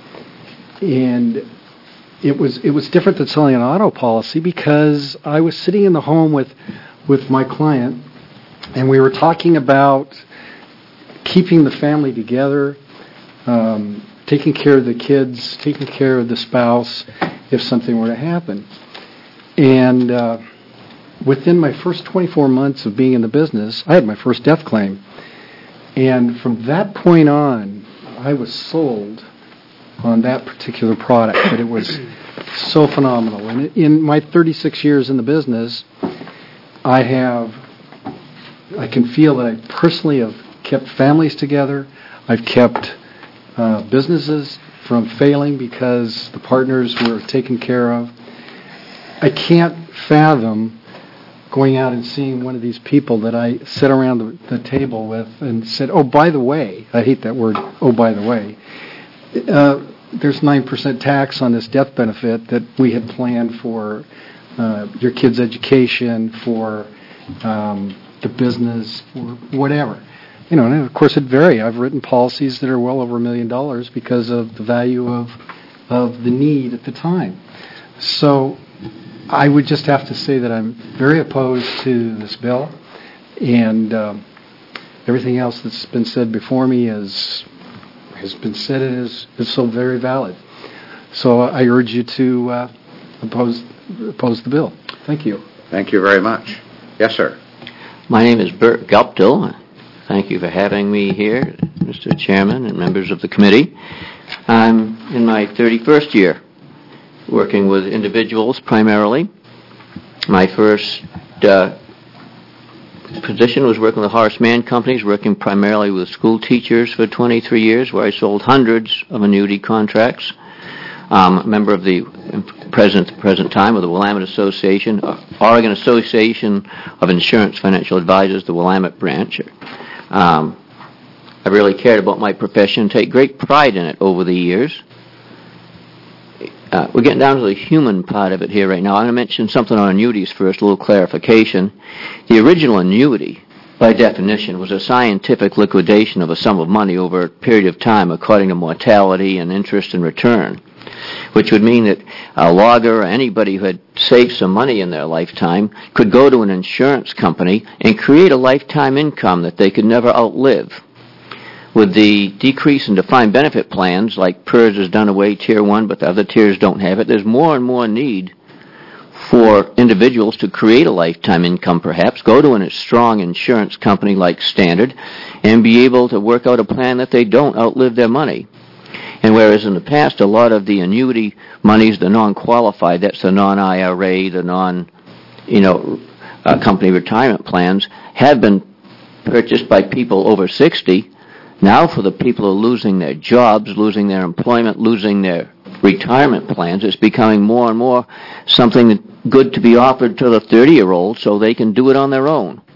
And it was it was different than selling an auto policy because I was sitting in the home with, with my client, and we were talking about keeping the family together, um, taking care of the kids, taking care of the spouse if something were to happen. And uh, within my first twenty-four months of being in the business, I had my first death claim. And from that point on, I was sold on that particular product, but it was so phenomenal. And in my thirty-six years in the business, I have, I can feel that I personally have kept families together. I've kept uh, businesses from failing because the partners were taken care of. I can't fathom going out and seeing one of these people that I sit around the, the table with and said, oh, by the way, I hate that word, oh, by the way, uh, there's nine percent tax on this death benefit that we had planned for uh, your kids' education, for um, the business, for whatever. You know, and of course it varies. I've written policies that are well over a million dollars because of the value of of the need at the time. So I would just have to say that I'm very opposed to this bill, and um, everything else that's been said before me is has been said and is, is so very valid. So I urge you to uh, oppose oppose the bill. Thank you. Thank you very much. Yes, sir. My name is Bert Guptill. Thank you for having me here, Mister Chairman and members of the committee. I'm in my thirty-first year working with individuals primarily. My first uh, position was working with Horace Mann Companies, working primarily with school teachers for twenty-three years, where I sold hundreds of annuity contracts. Um, a member of the present present time of the Willamette Association, uh, Oregon Association of Insurance Financial Advisors, the Willamette branch. Um, I really cared about my profession, take great pride in it over the years. Uh, we're getting down to the human part of it here right now. I'm going to mention something on annuities first, a little clarification. The original annuity, by definition, was a scientific liquidation of a sum of money over a period of time according to mortality and interest and return, which would mean that a logger or anybody who had saved some money in their lifetime could go to an insurance company and create a lifetime income that they could never outlive. With the decrease in defined benefit plans, like P E R S has done away Tier one, but the other tiers don't have it, there's more and more need for individuals to create a lifetime income, perhaps, go to a strong insurance company like Standard, and be able to work out a plan that they don't outlive their money. And whereas in the past, a lot of the annuity monies, the non-qualified, that's the non-I R A, the non, you know, uh, company retirement plans, have been purchased by people over sixty. Now for the people who are losing their jobs, losing their employment, losing their retirement plans, it's becoming more and more something good to be offered to the thirty-year-olds so they can do it on their own.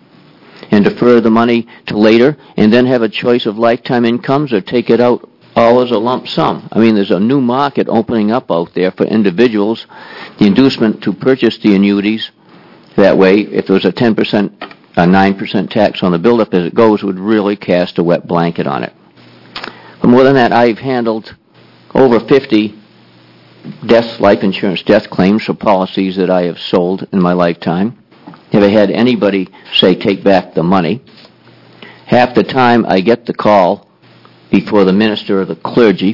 and defer the money to later and then have a choice of lifetime incomes or take it out all as a lump sum. I mean, there's a new market opening up out there for individuals. The inducement to purchase the annuities that way, if there was a ten percent, a nine percent tax on the buildup as it goes, would really cast a wet blanket on it. But more than that, I've handled over fifty death, life insurance death claims for policies that I have sold in my lifetime. Never had anybody say, take back the money. Half the time I get the call before the minister or the clergy.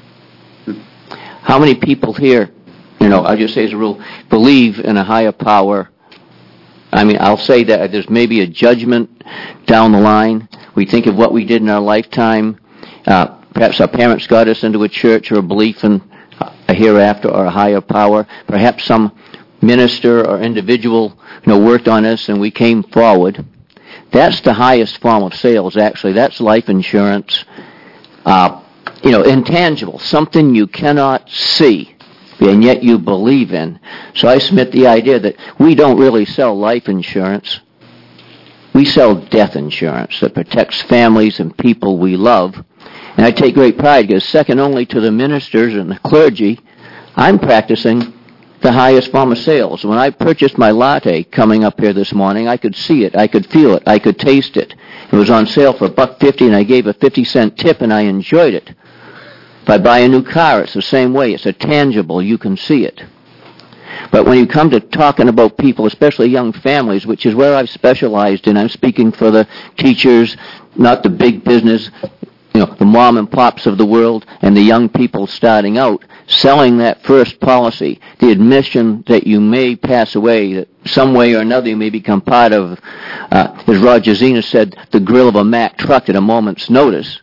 How many people here, you know, I'll just say as a rule, believe in a higher power? I mean, I'll say that there's maybe a judgment down the line. We think of what we did in our lifetime. Uh, perhaps our parents got us into a church or a belief in a hereafter or a higher power. Perhaps some minister or individual, you know, worked on us and we came forward. That's the highest form of sales, actually. That's life insurance. Uh, you know, intangible, something you cannot see, and yet you believe in. So I submit the idea that we don't really sell life insurance. We sell death insurance that protects families and people we love. And I take great pride because second only to the ministers and the clergy, I'm practicing the highest form of sales. When I purchased my latte coming up here this morning, I could see it, I could feel it, I could taste it. It was on sale for a buck fifty, and I gave a fifty cent tip, and I enjoyed it. If I buy a new car, it's the same way. It's a tangible. You can see it. But when you come to talking about people, especially young families, which is where I've specialized in, I'm speaking for the teachers, not the big business, you know, the mom and pops of the world, and the young people starting out, selling that first policy, the admission that you may pass away, that some way or another you may become part of, uh, as Roger Zena said, the grill of a Mack truck at a moment's notice.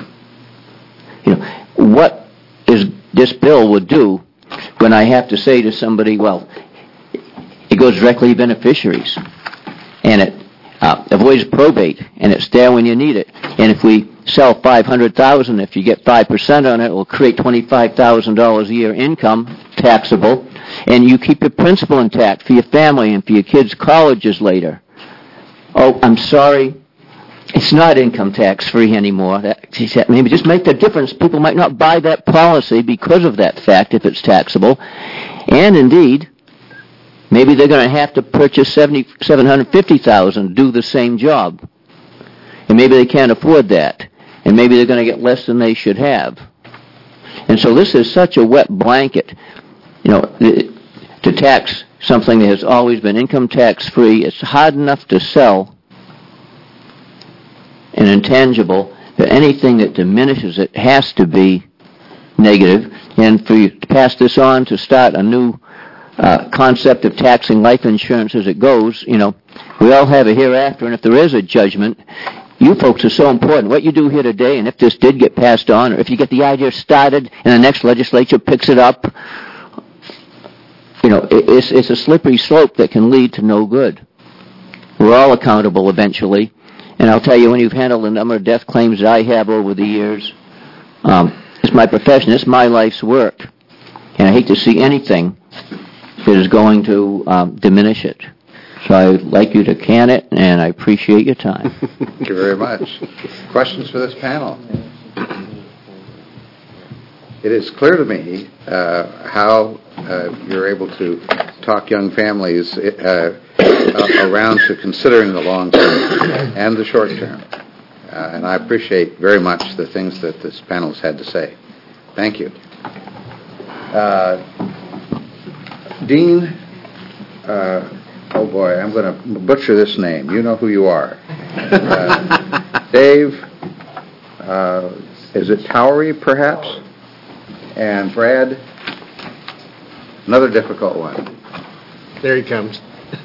You know, what is this bill would do when I have to say to somebody, well, it goes directly to beneficiaries, and it uh, avoids probate, and it's there when you need it. And if we sell five hundred thousand dollars, if you get five percent on it, it will create twenty-five thousand dollars a year income, taxable, and you keep your principal intact for your family and for your kids' colleges later. Oh, I'm sorry, it's not income tax-free anymore. That, maybe just make the difference. People might not buy that policy because of that fact if it's taxable. And indeed, maybe they're going to have to purchase seven hundred fifty thousand dollars to do the same job. And maybe they can't afford that. And maybe they're going to get less than they should have. And so this is such a wet blanket, you know, to tax something that has always been income tax-free. It's hard enough to sell an intangible, that anything that diminishes it has to be negative. And for you to pass this on, to start a new uh, concept of taxing life insurance as it goes, you know, we all have a hereafter, and if there is a judgment, you folks are so important. What you do here today, and if this did get passed on, or if you get the idea started and the next legislature picks it up, you know, it's, it's a slippery slope that can lead to no good. We're all accountable eventually. And I'll tell you, when you've handled the number of death claims that I have over the years, um, it's my profession, it's my life's work. And I hate to see anything that is going to um, diminish it. So I'd like you to can it, and I appreciate your time. Thank you very much. Questions for this panel? It is clear to me uh, how uh, you're able to talk young families uh, around to considering the long term and the short term. Uh, and I appreciate very much the things that this panel has had to say. Thank you. Uh, Dean, uh, oh boy, I'm going to butcher this name. You know who you are. Uh, Dave, uh, is it Towery, perhaps? And Brad, another difficult one. There he comes.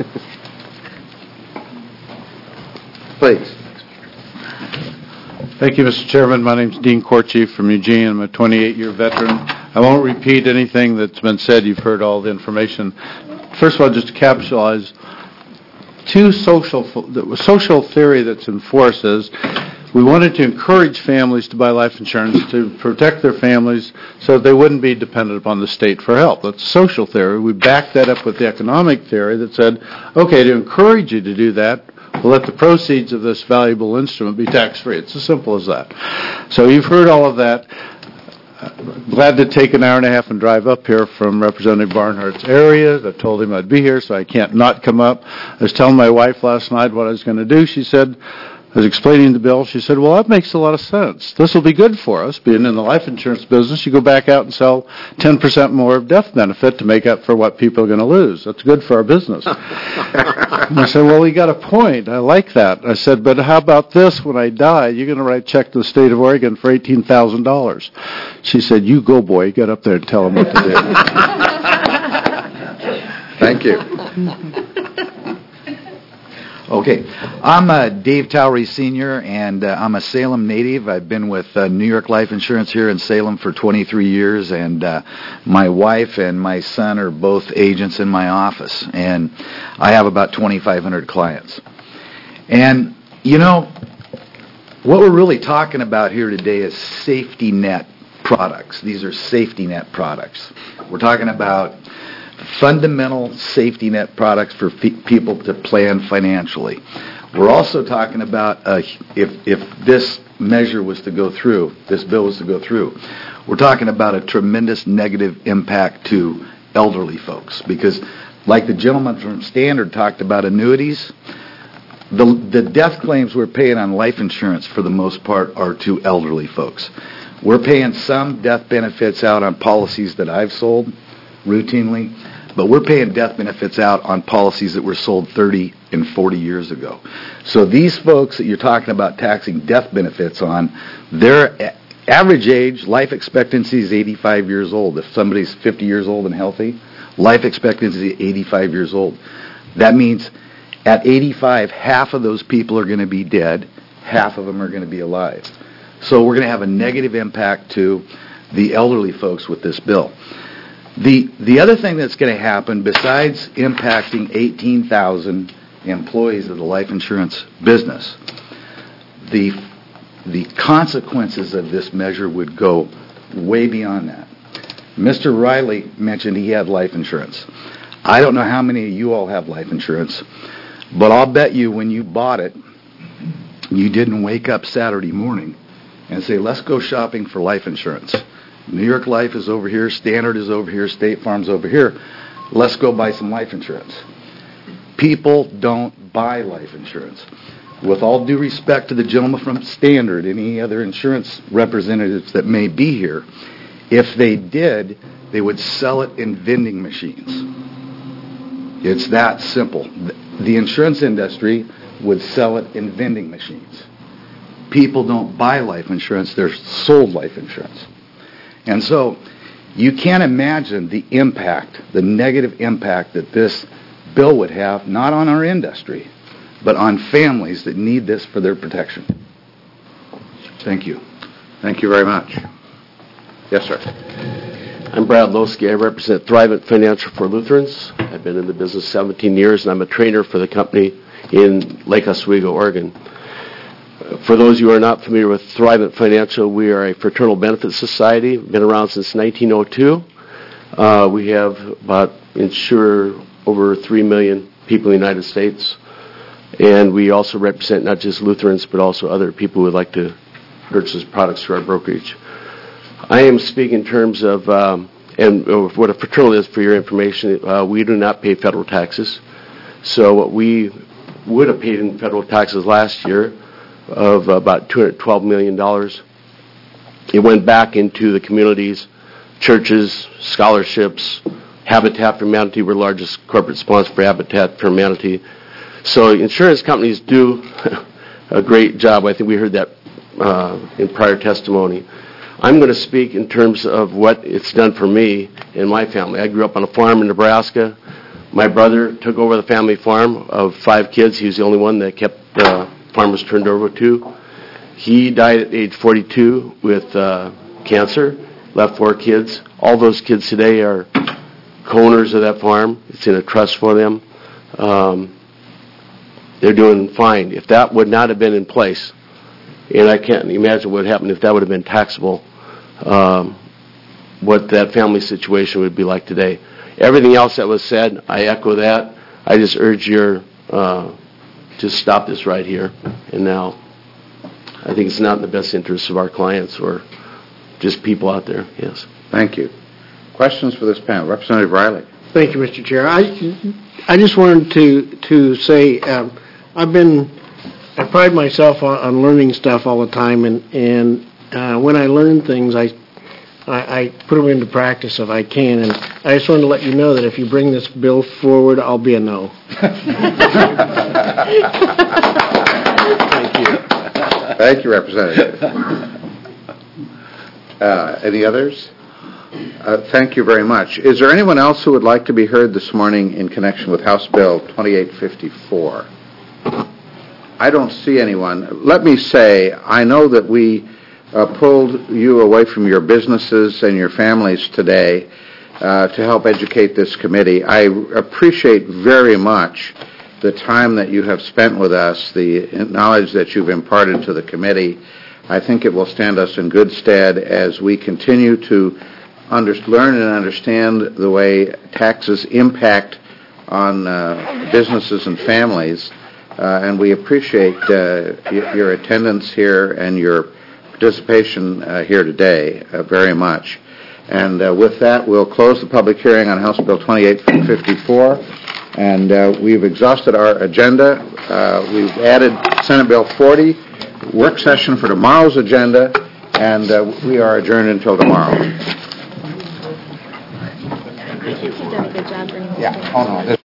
Please. Thank you, Mister Chairman. My name is Dean Korchi from Eugene. I'm a twenty-eight year veteran. I won't repeat anything that's been said. You've heard all the information. First of all, just to capitalize, two social the social theory that's in force is we wanted to encourage families to buy life insurance to protect their families so that they wouldn't be dependent upon the state for help. That's social theory. We backed that up with the economic theory that said, okay, to encourage you to do that, let the proceeds of this valuable instrument be tax-free. It's as simple as that. So you've heard all of that. Glad to take an hour and a half and drive up here from Representative Barnhart's area. I told him I'd be here, so I can't not come up. I was telling my wife last night what I was going to do. She said, I was explaining the bill. She said, well, that makes a lot of sense. This will be good for us. Being in the life insurance business, you go back out and sell ten percent more of death benefit to make up for what people are going to lose. That's good for our business. And I said, well, you got a point. I like that. I said, but how about this? When I die, you're going to write a check to the state of Oregon for eighteen thousand dollars. She said, you go, boy. Get up there and tell them what to do. Thank you. Okay. I'm uh, Dave Towery, Senior, and uh, I'm a Salem native. I've been with uh, New York Life Insurance here in Salem for twenty-three years, and uh, my wife and my son are both agents in my office, and I have about twenty-five hundred clients. And, you know, what we're really talking about here today is safety net products. These are safety net products. We're talking about fundamental safety net products for fe- people to plan financially. We're also talking about uh, if if this measure was to go through, this bill was to go through, we're talking about a tremendous negative impact to elderly folks, because like the gentleman from Standard talked about annuities, the the death claims we're paying on life insurance for the most part are to elderly folks. We're paying some death benefits out on policies that I've sold routinely, but we're paying death benefits out on policies that were sold thirty and forty years ago. So these folks that you're talking about taxing death benefits on, their a- average age, life expectancy is eighty-five years old. If somebody's fifty years old and healthy, life expectancy is eighty-five years old. That means at eighty-five, half of those people are going to be dead, half of them are going to be alive. So we're going to have a negative impact to the elderly folks with this bill. The the other thing that's going to happen, besides impacting eighteen thousand employees of the life insurance business, the the consequences of this measure would go way beyond that. Mister Riley mentioned he had life insurance. I don't know how many of you all have life insurance, but I'll bet you when you bought it, you didn't wake up Saturday morning and say, let's go shopping for life insurance. New York Life is over here, Standard is over here, State Farm's over here. Let's go buy some life insurance. People don't buy life insurance. With all due respect to the gentleman from Standard, any other insurance representatives that may be here, if they did, they would sell it in vending machines. It's that simple. The insurance industry would sell it in vending machines. People don't buy life insurance, they're sold life insurance. And so you can't imagine the impact, the negative impact that this bill would have, not on our industry, but on families that need this for their protection. Thank you. Thank you very much. Yes, sir. I'm Brad Losky. I represent Thrivent Financial for Lutherans. I've been in the business seventeen years, and I'm a trainer for the company in Lake Oswego, Oregon. For those of you who are not familiar with Thrivent Financial, we are a fraternal benefit society. Been around since nineteen oh two. Uh, we have about insure over three million people in the United States. And we also represent not just Lutherans, but also other people who would like to purchase products through our brokerage. I am speaking in terms of, um, and what a fraternal is for your information, uh, we do not pay federal taxes. So what we would have paid in federal taxes last year of about two hundred twelve million dollars. It went back into the communities, churches, scholarships, Habitat for Humanity. We're the largest corporate sponsor for Habitat for Humanity. So insurance companies do a great job. I think we heard that uh, in prior testimony. I'm going to speak in terms of what it's done for me and my family. I grew up on a farm in Nebraska. My brother took over the family farm of five kids. He was the only one that kept uh, farmers turned over to. He died at age forty-two with uh, cancer, left four kids. All those kids today are co-owners of that farm. It's in a trust for them. Um, they're doing fine. If that would not have been in place, and I can't imagine what would happen if that would have been taxable, um, what that family situation would be like today. Everything else that was said, I echo that. I just urge your uh, just stop this right here and now. I think it's not in the best interest of our clients or just people out there. Yes. Thank you. Questions for this panel? Representative Riley. Thank you, Mister Chair. I, I just wanted to to say um, I've been I pride myself on, on learning stuff all the time, and and uh, when I learn things, I, I I put them into practice if I can. And I just wanted to let you know that if you bring this bill forward, I'll be a no. Thank you. Thank you, Representative. Uh, any others? Uh, thank you very much. Is there anyone else who would like to be heard this morning in connection with House Bill twenty-eight fifty-four? I don't see anyone. Let me say, I know that we uh, pulled you away from your businesses and your families today uh, to help educate this committee. I appreciate very much the time that you have spent with us, the knowledge that you've imparted to the committee. I think it will stand us in good stead as we continue to under, learn and understand the way taxes impact on uh, businesses and families. Uh, and we appreciate uh, y- your attendance here and your participation uh, here today uh, very much. And uh, with that, we'll close the public hearing on House Bill twenty-eight fifty-four. And uh, we've exhausted our agenda. Uh, we've added Senate Bill forty, work session for tomorrow's agenda, and uh, we are adjourned until tomorrow. You've done a good job bringing this Yeah. Oh, no.